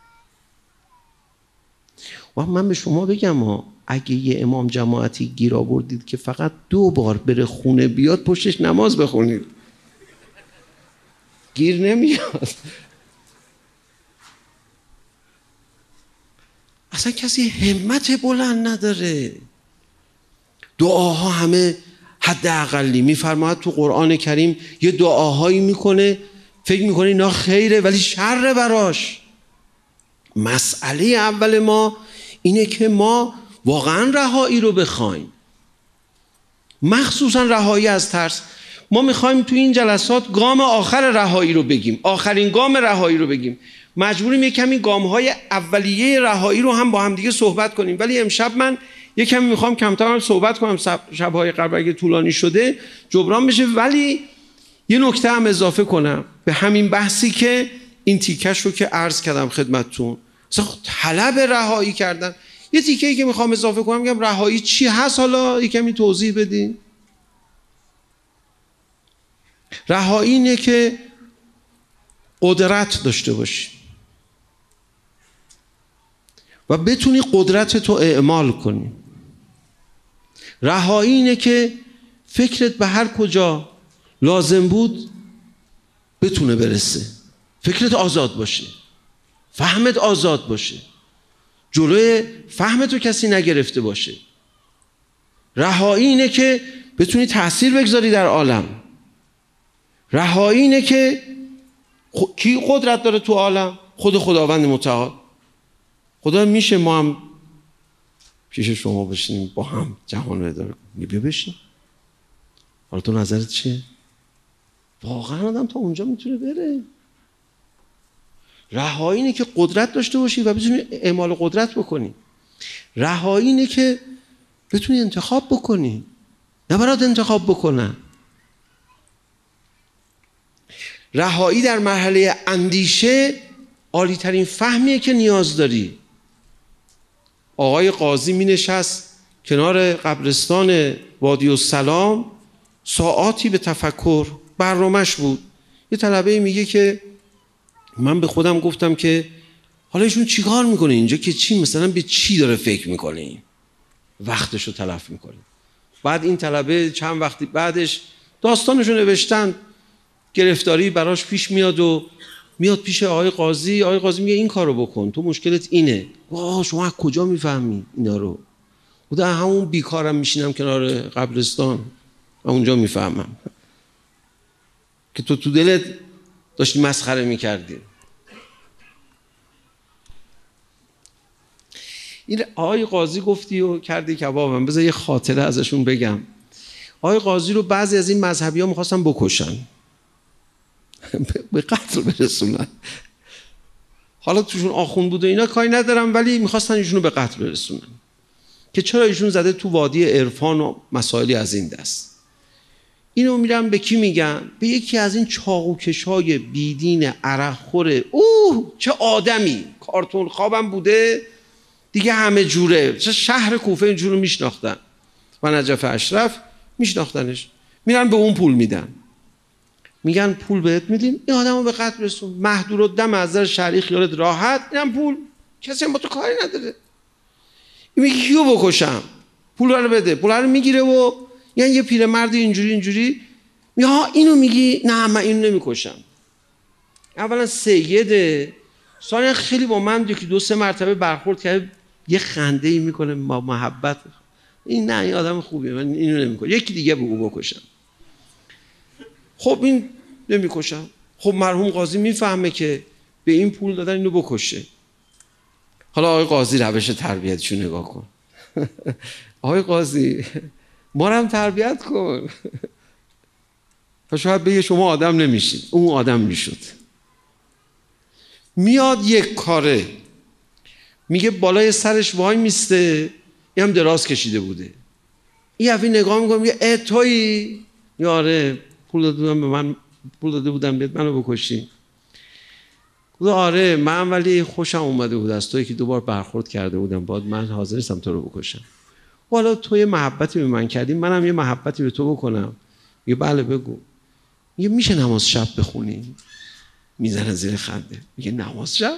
و من به شما بگم اگه یه امام جماعتی گیر آوردید که فقط 2 بار بره خونه بیاد پشتش نماز بخونید، گیر نمیاد. اصلا کسی همت بلند نداره. دعاها همه حد اقلی. میفرماید تو قرآن کریم یه دعاهایی میکنه فکر میکنه اینا خیره ولی شر براش. مسئله اول ما اینه که ما واقعا رهایی رو بخوایم، مخصوصا رهایی از ترس. ما میخوایم تو این جلسات گام آخر رهایی رو بگیم، آخرین گام رهایی رو بگیم. مجبوریم یک کمی گام‌های اولیه رهایی رو هم با هم دیگه صحبت کنیم، ولی امشب من یک کمی میخوام کمتر صحبت کنم. شب‌های قبل اگه طولانی شده جبران بشه، ولی یه نکته هم اضافه کنم به همین بحثی که این تیکش رو که عرض کردم خدمتتون، مثلا طلب رهایی کردن. یه تیکه‌ای که میخوام اضافه کنم، میگم رهایی چی هست، حالا یک کمی توضیح بدین. رهایی اینه که قدرت داشته باشی، و بتونی قدرت تو اعمال کنی. رهایی اینه که فکرت به هر کجا لازم بود بتونه برسه، فکرت آزاد باشه، فهمت آزاد باشه، جلوی فهمتو کسی نگرفته باشه. رهایی اینه که بتونی تأثیر بگذاری در عالم. رهایی اینه که کی قدرت داره تو عالم؟ خود خداوند متعال. خدا میشه ما هم پیش شما بشینیم با هم جهان رو اداره کنیم؟ بیا بشین. حالا تو نظرت چیه؟ واقعا آدم تا اونجا میتونه بره. رهایی اینه که قدرت داشته باشی و بتونی اعمال قدرت بکنی. رهایی اینه که بتونی انتخاب بکنی، نه برات انتخاب بکنن. رهایی در مرحله اندیشه عالی ترین فهمیه که نیاز داری. آقای قاضی می نشست کنار قبرستان وادی السلام، ساعاتی به تفکر، برنامه‌اش بود. یه طلبه میگه که من به خودم گفتم که حالا ایشون چی کار میکنه اینجا، که چی مثلا به چی داره فکر میکنه، این وقتشو تلف میکنه. بعد این طلبه چند وقتی بعدش داستانشو نوشتن، گرفتاری براش پیش میاد و میاد پیش آقای قاضی. آقای قاضی میگه این کارو بکن، تو مشکلت اینه. واه شما از کجا میفهمی اینا رو؟ خدا همون بیکارم میشینم کنار قبرستان و اونجا میفهمم که تو دلت داشتی مسخره میکردی. این آقای قاضی گفتی و کردی کبابم. بذار یه خاطره ازشون بگم. آقای قاضی رو بعضی از این مذهبی ها میخواستن بکشن، به قتل برسونن. حالا توشون آخوند بود و اینا کاری ندارم، ولی میخواستن ایشونو به قتل برسونن که چرا ایشون زده تو وادی عرفان و مسائلی از این دست. اینو میرم به کی میگم؟ به یکی از این چاقوکشای بیدین عرقخور. اوه چه آدمی، کارتون خوابم بوده دیگه، همه جوره. شهر کوفه اینجورو میشناختن و نجف اشرف میشناختنش. میرن به اون پول میدن، میگن پول بهت میدیم این آدمو به قتل برسون. محدودالدم از نظر شرعی خیالت راحت، اینم پول، کسی هم با تو کاری نداره. این میگه کیو بکشم؟ پول رو بده. پول رو میگیره و یعنی یه پیرمرد اینجوری میگه ها اینو میگی؟ نه من اینو نمیکشم. اولا سیده، ثانیا خیلی با من یکی دو سه مرتبه برخورد کرده، یه خنده ای میکنه با محبت. این نه این آدم خوبیه، من اینو نمیکنم، یکی دیگه بگو بکشم. خب این نمیکشم. خب مرحوم قاضی میفهمه که به این پول دادن اینو بکشه. حالا آقای قاضی روش تربیتشو نگاه کن. آقای قاضی ما رو هم تربیت کن. تا شاید بگه شما آدم نمیشید، اون آدم میشد. میاد یک کاره، میگه بالای سرش وای میسته، این هم دراز کشیده بوده. این حرفی نگاه میکنه میگه اه تویی؟ آره پول داده بودم به من، پول داده بودم بهت منو بکشی. گفت آره من ولی خوشم اومده بود از تویی که دوبار برخورد کرده بودم، باید من حاضر نیستم تو رو بکشم. حالا تو یه محبتی به من کردی، منم یه محبتی به تو بکنم. میگه بله بگو. میگه میشه نماز شب بخونی؟ میزنه زیر خنده میگه نماز شب؟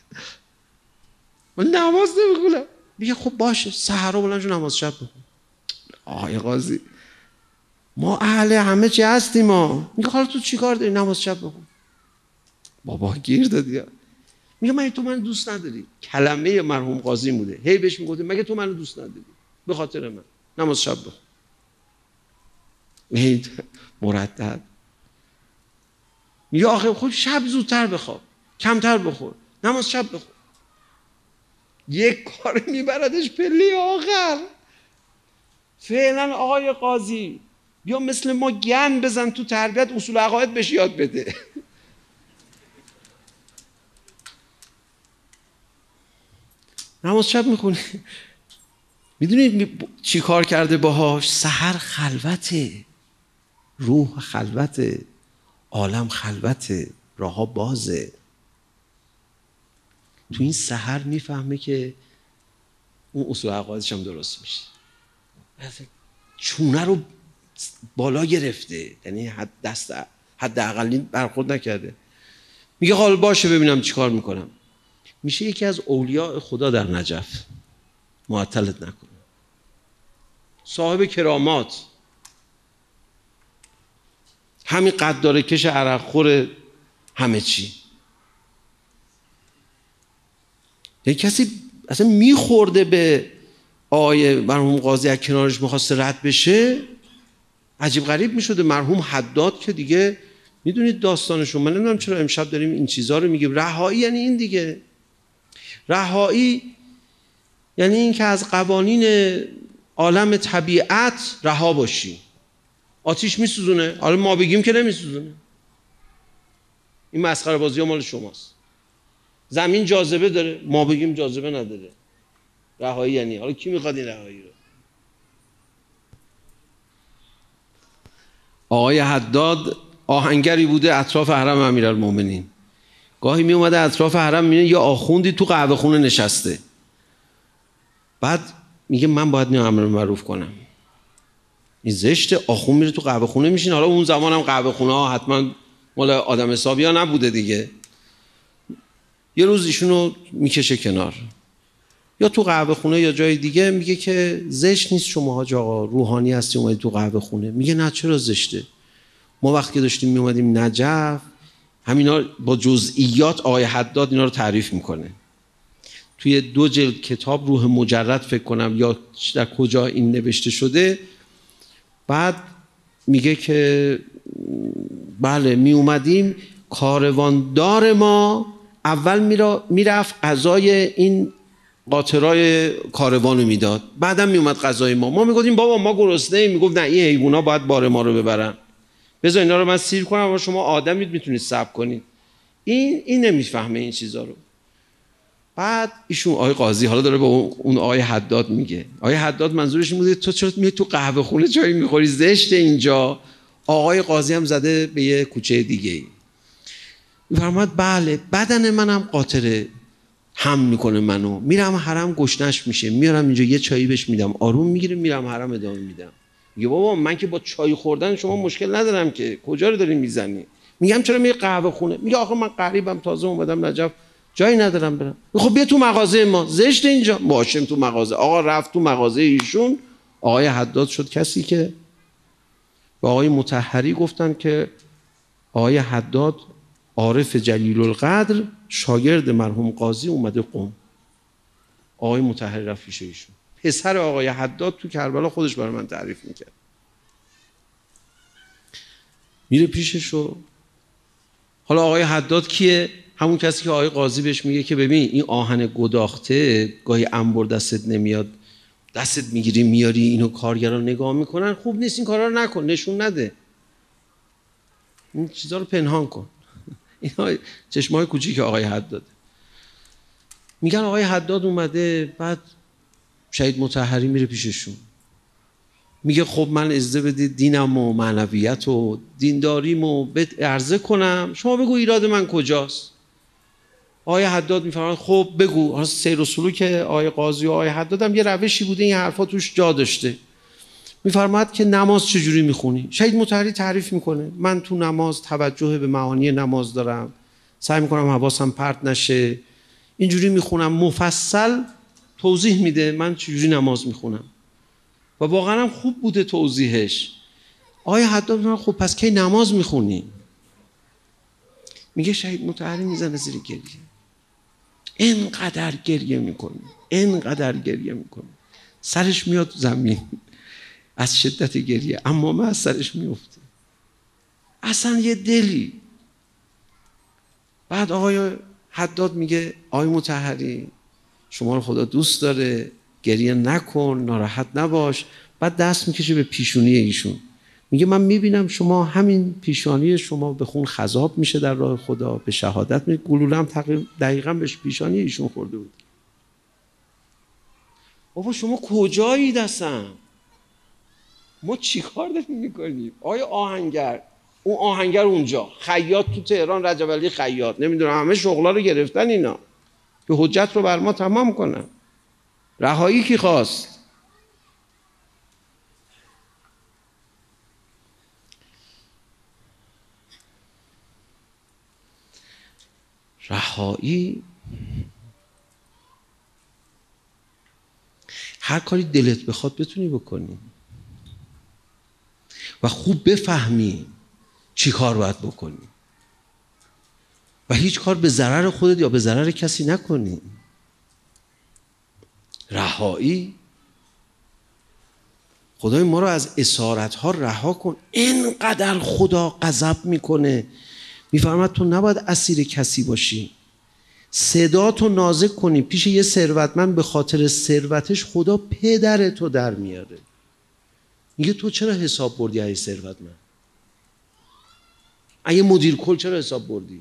من نماز نمیخونم. میگه خب باشه سحر رو بلند شو نماز شب بخون. آقای قاضی ما اهل همه چی هستیم ما. میگه حالا تو چی کار داری؟ نماز شب بخون. بابا گیر دادی. میگه من تو منو دوست نداری. کلمه مرحوم قاضی بوده، هی بهش میگفت مگه تو منو دوست نداری؟ به خاطر من نماز شب بخون. مردد میگه آخه خود شب زودتر بخواب، کمتر بخور، نماز شب بخور. یک کار میبردش پله آخر. فعلا آقای قاضی بیا مثل ما گن بزن تو تربیت، اصول عقاید بهش یاد بده. نماز شب میخونه. میدونید چی کار کرده باهاش؟ سحر خلوته، روح خلوته، عالم خلوته، راهها بازه. تو این سحر میفهمه که اون اصول عقایدش هم درست میشه. چونه رو بالا گرفته، یعنی حد اقلی برخورد نکرده. میگه حالا باشه ببینم چی کار میکنم. میشه یکی از اولیاء خدا در نجف، معطلت نکنه، صاحب کرامات، همین قداره کش عرق خور همه چی. یه کسی اصلا میخورده به آقای مرحوم قاضی از کنارش میخواسته رد بشه، عجیب غریب میشده. مرحوم حداد که دیگه میدونید داستانشون، من نمیدونم چرا امشب داریم این چیزها رو میگیم. رهایی یعنی این دیگه، رهایی یعنی این که از قوانین عالم طبیعت رها باشی. آتیش میسوزونه، حالا ما بگیم که نمیسوزونه، این مسخره بازی ها مال شماست. زمین جاذبه داره، ما بگیم جاذبه نداره. رهایی یعنی، حالا کی میخواد این رهایی رو؟ آقای حداد آهنگری بوده اطراف حرم امیرالمومنین، گاهی می اومده اطراف حرم میبینه یا آخوندی تو قهوه خونه نشسته، بعد میگه من باید اینو امر معروف کنم، این زشته، آخوند میره تو قهوه خونه میشینه. حالا اون زمان هم قهوه خونه ها حتما مال آدم حسابی ها نبوده دیگه. یه روز ایشونو میکشه کنار، یا تو قهوه خونه یا جای دیگه، میگه که زشت نیست شما حاج آقا روحانی هستی اومدی تو قهوه خونه؟ میگه نه چرا زشته، ما وقتی داشتیم میومدیم نجف همینا با جزئیات آقای حداد اینا رو تعریف میکنه توی 2 جلد کتاب روح مجرد فکر کنم یا در کجا این نوشته شده. بعد میگه که بله می اومدیم، کارواندار ما اول میرفت غذای این قاطرای کاروانو میداد، بعدم میومد غذای ما میگفتیم بابا ما گرسنه ایم، میگفت نه این حیونا باید بار ما رو ببرن، بذار اینا رو من سیر کنم و شما آدمید میتونید صبر کنید. این نمیفهمه این چیزا رو. بعد ایشون آقای قاضی حالا داره به اون آقای حداد میگه، آقای حداد منظورش این بوده تو چرا میای تو قهوه خونه چای میخوری، زشته اینجا. آقای قاضی هم زده به یه کوچه دیگه ای. میفرماد بله بدن منم قاطره هم میکنه منو، میرم حرم گشنش میشه، میارم اینجا یه چایی بهش میدم آروم میگیره، میرم حرم ادامه میدم. میگه بابا من که با چای خوردن شما مشکل ندارم که، کجا رو داری میزنی؟ میگم چرا میای قهوه خونه؟ میگه آخه من غریبم تازه اومدم نجف جایی ندارم برم. خب بیا تو مغازه ما، زشت اینجا. باشم تو مغازه. آقا رفت تو مغازه ایشون. آقای حداد شد کسی که با آقای مطهری گفتن که آقای حداد عارف جلیل القدر شاگرد مرحوم قاضی اومده قم. آقای مطهری رفت پیش ایشون. پسر آقای حداد تو کربلا خودش برای من تعریف میکرد. میره پیشش و حالا آقای حداد کیه؟ همون کسی که آقای قاضی بهش میگه که ببین این آهن گداخته گاهی انبر دستت نمیاد، دستت میگیری میاری اینو کارگران نگاه میکنن، خوب نیست این کارا رو نکن، نشون نده، این چیزا رو پنهان کن. اینا چشمای کوچیک آقای حداد. میگن آقای حداد اومده، بعد شهید مطهری میره پیششون میگه خب من اجازه بدید دینم و معنویت و دینداریمو عرضه کنم، شما بگو ایراد من کجاست. آقای حداد میفرماد خب بگو. سیر و سلوک آقای قاضی و آقای حداد هم یه روشی بوده این حرفا توش جا داشته. میفرماد که نماز چجوری میخونی؟ شهید مطهری تعریف میکنه من تو نماز توجه به معانی نماز دارم، سعی میکنم حواسم پرت نشه، اینجوری میخونم. مفصل توضیح میده من چجوری نماز میخونم و واقعا هم خوب بوده توضیحش. آقای حداد میگه خب پس کی نماز میخونی؟ میگه شهید مطهری میزنه زیر گریه، اینقدر گریه میکنه سرش میاد زمین از شدت گریه، اما من از سرش میفته اصلا یه دلی. بعد آقای حداد میگه آقای مطهری شما رو خدا دوست داره، گریه نکن، ناراحت نباش. بعد دست میکشه به پیشونی ایشون، میگه من میبینم شما همین پیشانی شما به خون خضاب میشه در راه خدا، به شهادت میره. گلوله هم دقیقاً به پیشانی ایشون خورده بود. بابا شما کجایید اصلا؟ ما چیکار داریم میکنیم؟ آیا آهنگر، اون آهنگر اونجا، خیاط تو تهران، رجب علی خیاط، نمیدونم همه شغلا رو گرفتن اینا که حجت رو بر ما تمام کنن. رهایی کی خواست؟ رهایی هر کاری دلت بخواد بتونی بکنی و خوب بفهمی چی کار باید بکنی و هیچ کار به ضرر خودت یا به ضرر کسی نکنی. رهایی، خدای ما رو از اسارت ها رها کن. اینقدر خدا غضب میکنه، میفرماد تو نباید اسیر کسی باشی. صداتو نازک کنی پیش یه ثروتمند، به خاطر ثروتش خدا پدرتو در میاره. میگه تو چرا حساب بردی ای ثروتمند؟ اگه مدیر کل چرا حساب بردی؟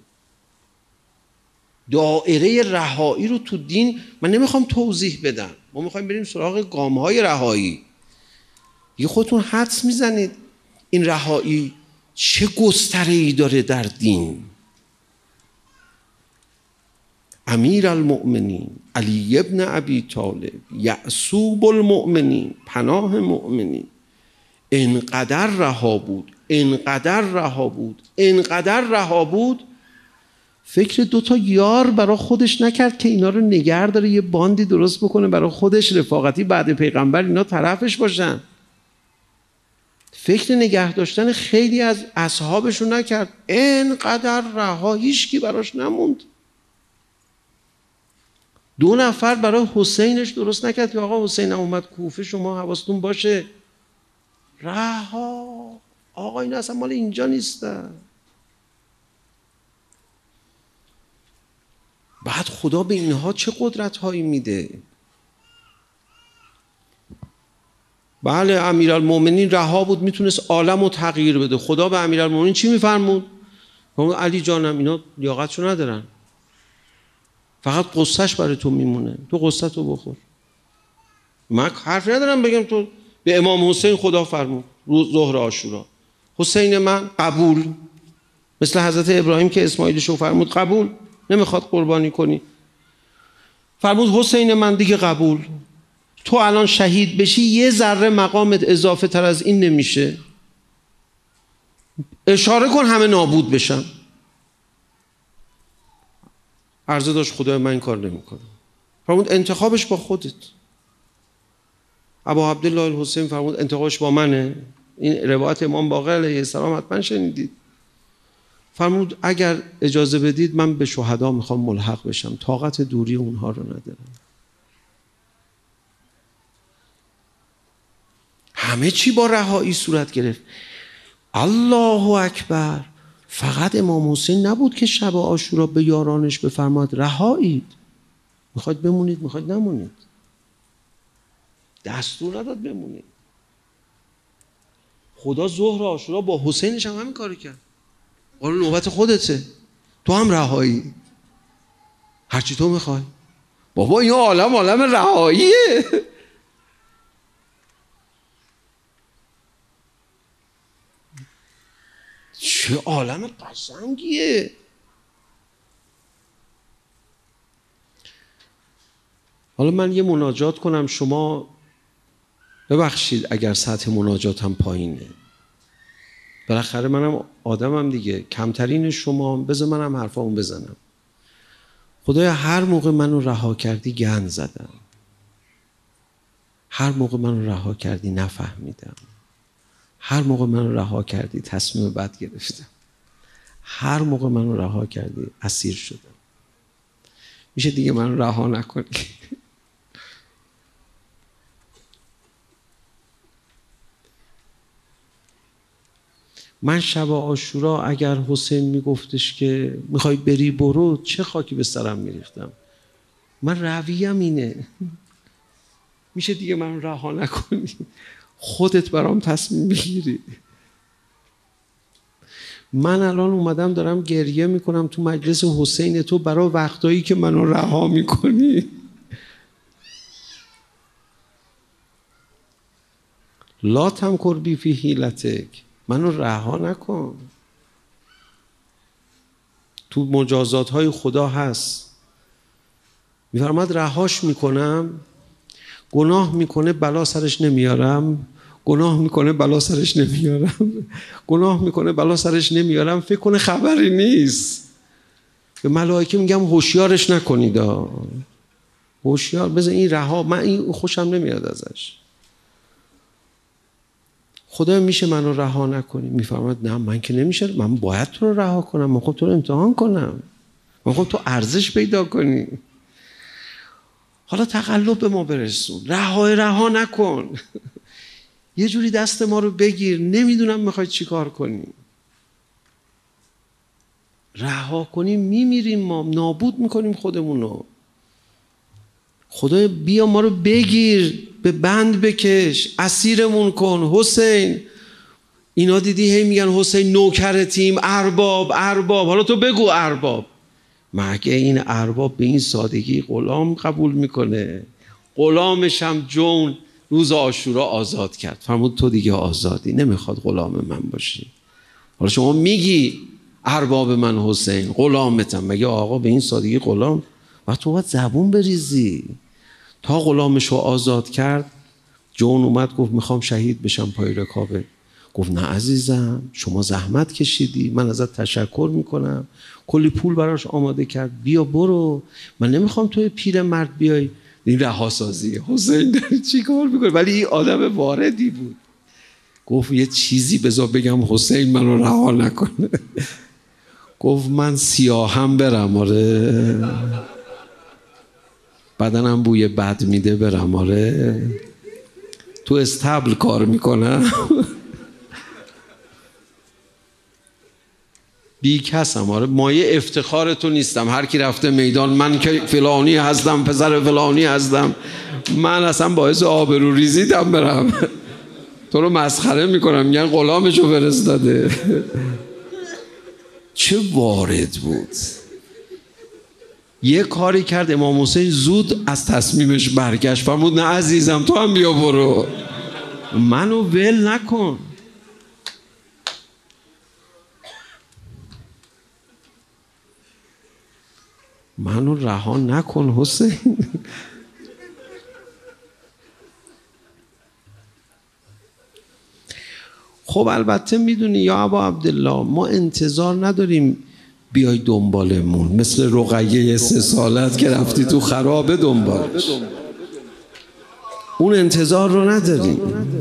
دایره رهایی رو تو دین من نمیخوام توضیح بدم، ما میخوایم بریم سراغ گام‌های رهایی. یه خودتون حدس میزنید این رهایی چه گستره‌ای داره در دین. امیر المؤمنین علی ابن ابی طالب یعصوب المؤمنین، پناه مؤمنین، اینقدر رها بود، اینقدر رها بود، اینقدر رها بود، فکر 2 یار برای خودش نکرد که اینا رو نگه داره، یه باندی درست بکنه برای خودش رفاقتی بعد پیغمبر اینا طرفش باشن. فکر نگه داشتن خیلی از اصحابشو نکرد. اینقدر رها، هیچکی براش نموند. 2 نفر برای حسینش درست نکرد که آقا حسین اومد کوفه شما حواستون باشه. رها، آقا این اصلا مال اینجا نیستن. بعد خدا به اینها چه قدرت هایی میده. بله امیرالمومنین رها بود، میتونست عالم رو تغییر بده. خدا به امیرالمومنین چی میفرمود؟ علی جانم اینا لیاقتشو ندارن، فقط قصهش برای تو میمونه، تو قصه تو بخور. من حرف ندارم بگم تو به امام حسین خدا فرمود روز ظهر عاشورا، حسین من قبول، مثل حضرت ابراهیم که اسماعیلشو فرمود قبول، نمیخواد قربانی کنی، فرمود حسین من دیگه قبول. تو الان شهید بشی یه ذره مقامت اضافه تر از این نمیشه، اشاره کن همه نابود بشن. عرضه داشت خدای من این کار نمیکنه. فرمود انتخابش با خودت. ابا عبدالله الحسین فرمود انتخابش با منه. این روایت امام باقر علیه السلام حتما شنیدید. فرمود اگر اجازه بدید من به شهدا میخوام ملحق بشم، طاقت دوری اونها رو ندارم. همه چی با رهایی صورت گرفت. الله اکبر. فقط امام حسین نبود که شب عاشورا به یارانش بفرماد رهایید، میخواید بمونید میخواید نمونید، دستور نداد بمونید. خدا ظهر عاشورا با حسینش هم همین کاری کرد. حالا نوبت خودته، تو هم رهایی، هرچی تو میخوای. بابا این عالم رهاییه. چه عالم قشنگیه. حالا من یه مناجات کنم، شما ببخشید اگر سطح مناجاتم پایینه، بالاخره منم آدمم دیگه، کمترین شما، بذار منم حرفامو بزنم. خدایا هر موقع منو رها کردی گند زدم، هر موقع منو رها کردی نفهمیدم، هر موقع منو رها کردی تصمیم بد گرفتم، هر موقع منو رها کردی اسیر شدم. میشه دیگه منو رها نکنی. من شب عاشورا اگر حسین میگفتش که میخوای بری برو، چه خاکی به سرم میریختم. من رویم اینه. میشه دیگه من رها نکنی، خودت برام تصمیم بگیری. من الان اومدم دارم گریه میکنم تو مجلس حسین تو برای وقتایی که منو رها میکنی. لا تمکر بی فی حیلتک، منو رها نکن. تو مجازات های خدا هست، میفرماد رهاش میکنم، گناه میکنه بلا سرش نمیارم، گناه میکنه بلا سرش نمیارم، گناه میکنه بلا سرش نمیارم، فکر کنه خبری نیست. به ملائکه میگم هوشیارش نکنید. هوشیار بذار این رها، من این خوشم نمیاد ازش. خدا میشه منو رها نکنی؟ میفرماد نه من که نمیشه، من باید تو رو رها کنم، من خب تو رو امتحان کنم، من خب تو ارزش پیدا کنی. حالا تقلب به ما برسون، رها نکن. یه جوری دست ما رو بگیر، نمیدونم میخوای چی کار کنی. رها کنیم میمیریم، ما نابود میکنیم خودمونو. خدای بیا ما رو بگیر، به بند بکش، اسیرمون کن. حسین، اینا دیدی هی میگن حسین نوکرتیم، ارباب. حالا تو بگو ارباب. مگه این ارباب به این سادگی غلام قبول میکنه؟ غلامش هم جون روز عاشورا آزاد کرد. فرمود تو دیگه آزادی، نمیخواد غلام من باشی. حالا شما میگی ارباب من حسین، غلامتم. مگه آقا به این سادگی غلام؟ وقت تو باید زبون بریزی. تا غلامش رو آزاد کرد، جون اومد گفت میخوام شهید بشم پای رکابه. گفت نه عزیزم، شما زحمت کشیدی، من ازت تشکر میکنم، کلی پول براش آماده کرد، بیا برو، من نمیخوام توی پیر مرد بیای. این رهاسازی حسین داری چی کار میکنه؟ ولی این آدم واردی بود. گفت یه چیزی بذار بگم حسین منو رها نکنه. گفت من سیاهم برم، آره بدنم بوی بد میده برم، آره تو استبل کار میکنم. بی کسم، آره مایه افتخار تو نیستم. هر کی رفته میدان من که فلانی هستم، پسر فلانی هستم، من اصلا باعث آبرو ریزیدم برم. تو رو مسخره میکنم، میگن غلامشو فرستاده. چه وارد بود. یه کاری کرد امام حسین زود از تصمیمش برگشت، فرمود نه عزیزم تو هم بیا برو، منو ول نکن. منو رها نکن حسین. خب البته میدونی یا ابا عبدالله، ما انتظار نداریم بیای دنبالمون مثل رقیه 3 سالت که رفتی تو خرابه دنبالش. اون انتظار رو نداریم.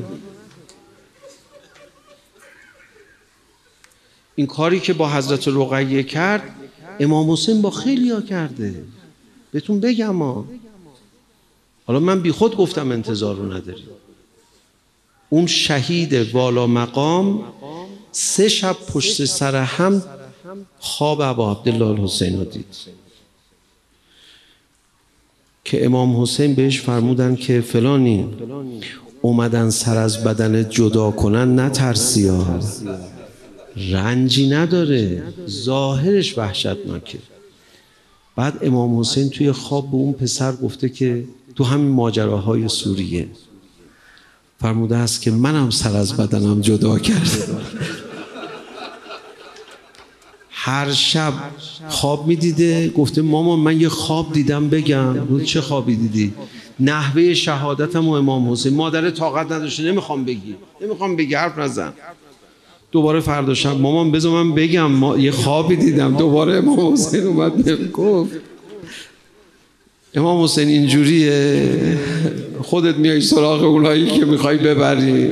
این کاری که با حضرت رقیه کرد امام حسین با خیلی ها کرده. بهتون بگم حالا من بی خود گفتم انتظار رو نداریم. اون شهید والا مقام 3 شب پشت سر هم خواب ابا عبدالله الحسین رو دید که امام حسین بهش فرمودن که فلانی اومدن سر از بدن جدا کنن، نترسی ها، رنجی نداره، ظاهرش وحشتناکه. بعد امام حسین توی خواب به اون پسر گفته که تو همین ماجراهای سوریه فرموده است که منم سر از بدنم جدا کردم. هر شب خواب میدیده، گفته مامان من یه خواب دیدم بگم. چه خوابی دیدی؟ نحوه شهادتم و امام حسین. مادر طاقت نداشته، نمیخوام بگی حرف نزن. دوباره فردا شب مامان بذار من بگم یه خوابی دیدم. دوباره امام حسین اومد بهم گفت امام حسین اینجوریه، خودت میای سراغ اونایی که میخوای ببری.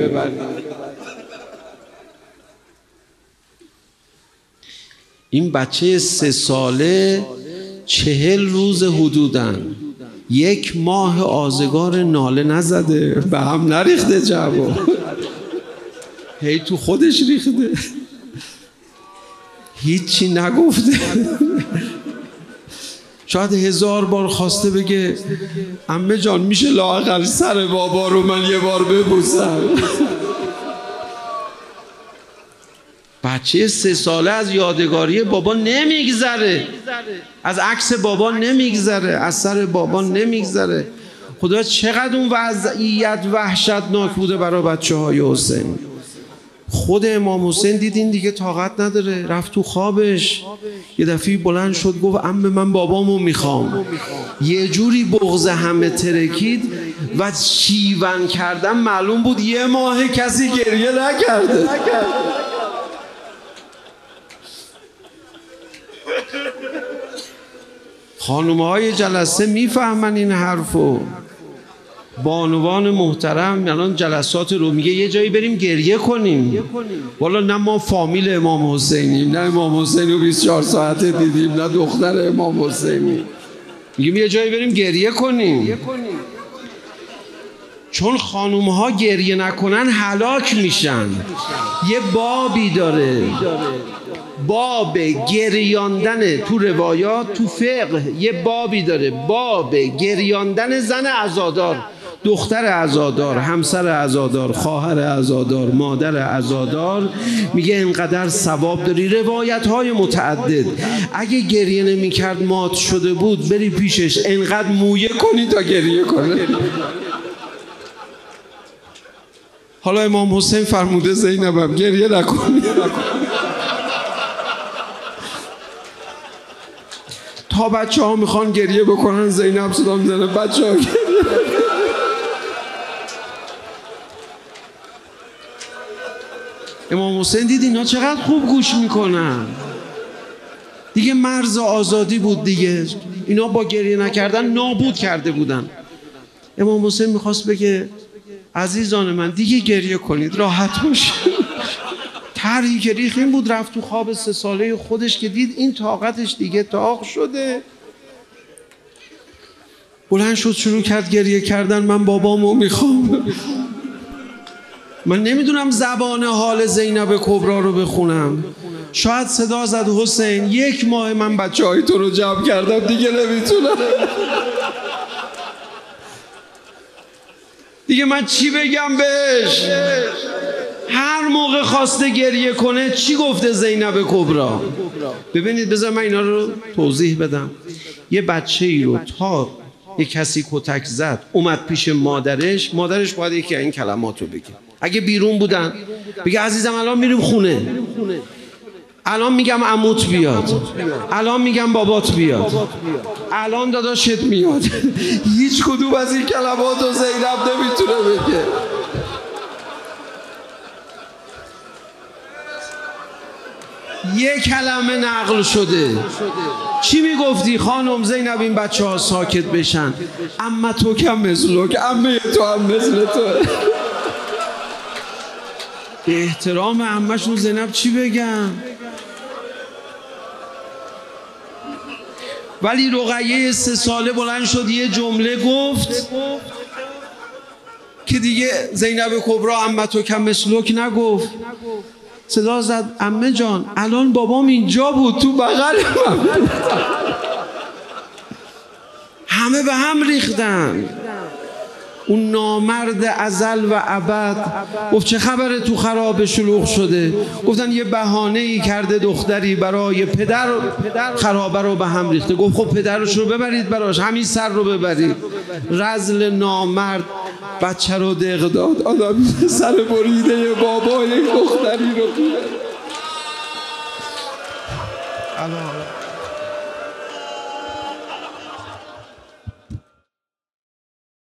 این بچه 3 ساله 40 روز حدوداً 1 ماه آزگار ناله نزده، به هم نریخته جواب، هی تو خودش ریخته، هیچی نگفته. شاید 1000 بار خواسته بگه عمه جان میشه لااقل سر بابا رو من یه بار ببوسم. بچه 3 ساله از یادگاری بابا نمیگذره، از عکس بابا نمیگذره، از سر بابا نمیگذره. خدا چقدر اون وضعیت وحشتناک بوده برای بچه های حسین. خود امام حسین دیدین دیگه طاقت نداره، رفت تو خوابش، یه دفعه بلند شد گفت عمه من بابامو میخوام. یه جوری بغض همه ترکید و شیون کردن معلوم بود 1 ماه کسی گریه نکرده. خانومهای جلسه میفهمن این حرفو. بانوان محترم الان جلسات رو میگه یه جایی بریم گریه کنیم. والا نه ما فامیل امام حسینیم، نه امام حسین رو 24 ساعته دیدیم، نه دختر امام حسینی. میگیم یه جایی بریم گریه کنیم. چون خانومها گریه نکنن هلاک میشن. یه بابی داره، باب گریاندن تو روایات، تو فقه یه بابی داره، باب گریاندن زن عزادار، دختر عزادار، همسر عزادار، خواهر عزادار، مادر عزادار. میگه اینقدر ثواب داری. روایت های متعدد. اگه گریه نمی کرد مات شده بود، بری پیشش اینقدر مویه کنی تا گریه کنه. حالا امام حسین فرموده زینبم گریه نکنی. تا بچه ها میخوان گریه بکنن زینب صدا میزنه بچه ها گریه. امام حسین دید اینا چقدر خوب گوش میکنن. دیگه مرز آزادی بود دیگه. اینا با گریه نکردن نابود کرده بودن. امام حسین میخواست بگه عزیزان من دیگه گریه کنید، راحت باشید. طرحی که ریخ این بود، رفت تو خواب 3 ساله خودش که دید این طاقتش دیگه طاق شده. بلند شد شروع کرد گریه کردن. من بابامو میخوام. من نمیدونم زبان حال زینب کبرا رو بخونم. شاید صدا زد حسین 1 ماه من بچه های تو رو جمع کردم دیگه نمیتونم. دیگه من چی بگم بهش؟ هر موقع خواسته گریه کنه چی گفته زینب کبرا؟ ببینید بذار من اینا رو توضیح بدم. یه بچه ای رو تا یه کسی کتک زد اومد پیش مادرش باید یکی این کلمات رو بگه. اگه بیرون بودن بگه عزیزم الان میریم خونه، الان میگم عموت بیاد، الان میگم بابات بیاد، الان داداشت میاد. هیچ کدوم از این کلمات رو زینب نمیتونه بگه. یه کلمه نقل شده. چی میگفتی خانم زینب این بچه ها ساکت بشن؟ اما تو کم مثلک، امه تو هم مثل تو. به احترام عمه‌شون زینب چی بگم؟ ولی رقیه 3 ساله بلند شد یه جمله گفت که دیگه زینب کبرا اما تو کم مثلک نگفت. صدا زد عمه جان الان بابام اینجا بود تو بغل من. همه به هم ریختن. اون نامرد ازل و ابد گفت چه خبره تو خراب شلوغ شده؟ گفتن یه بهانه‌ای کرده دختری برای پدر خرابه رو به هم ریخته. گفت خب پدرش رو ببرید براش، همین سر رو ببرید. رذل نامرد بچه رو دق داد. آدم سر بریده بابای دختری رو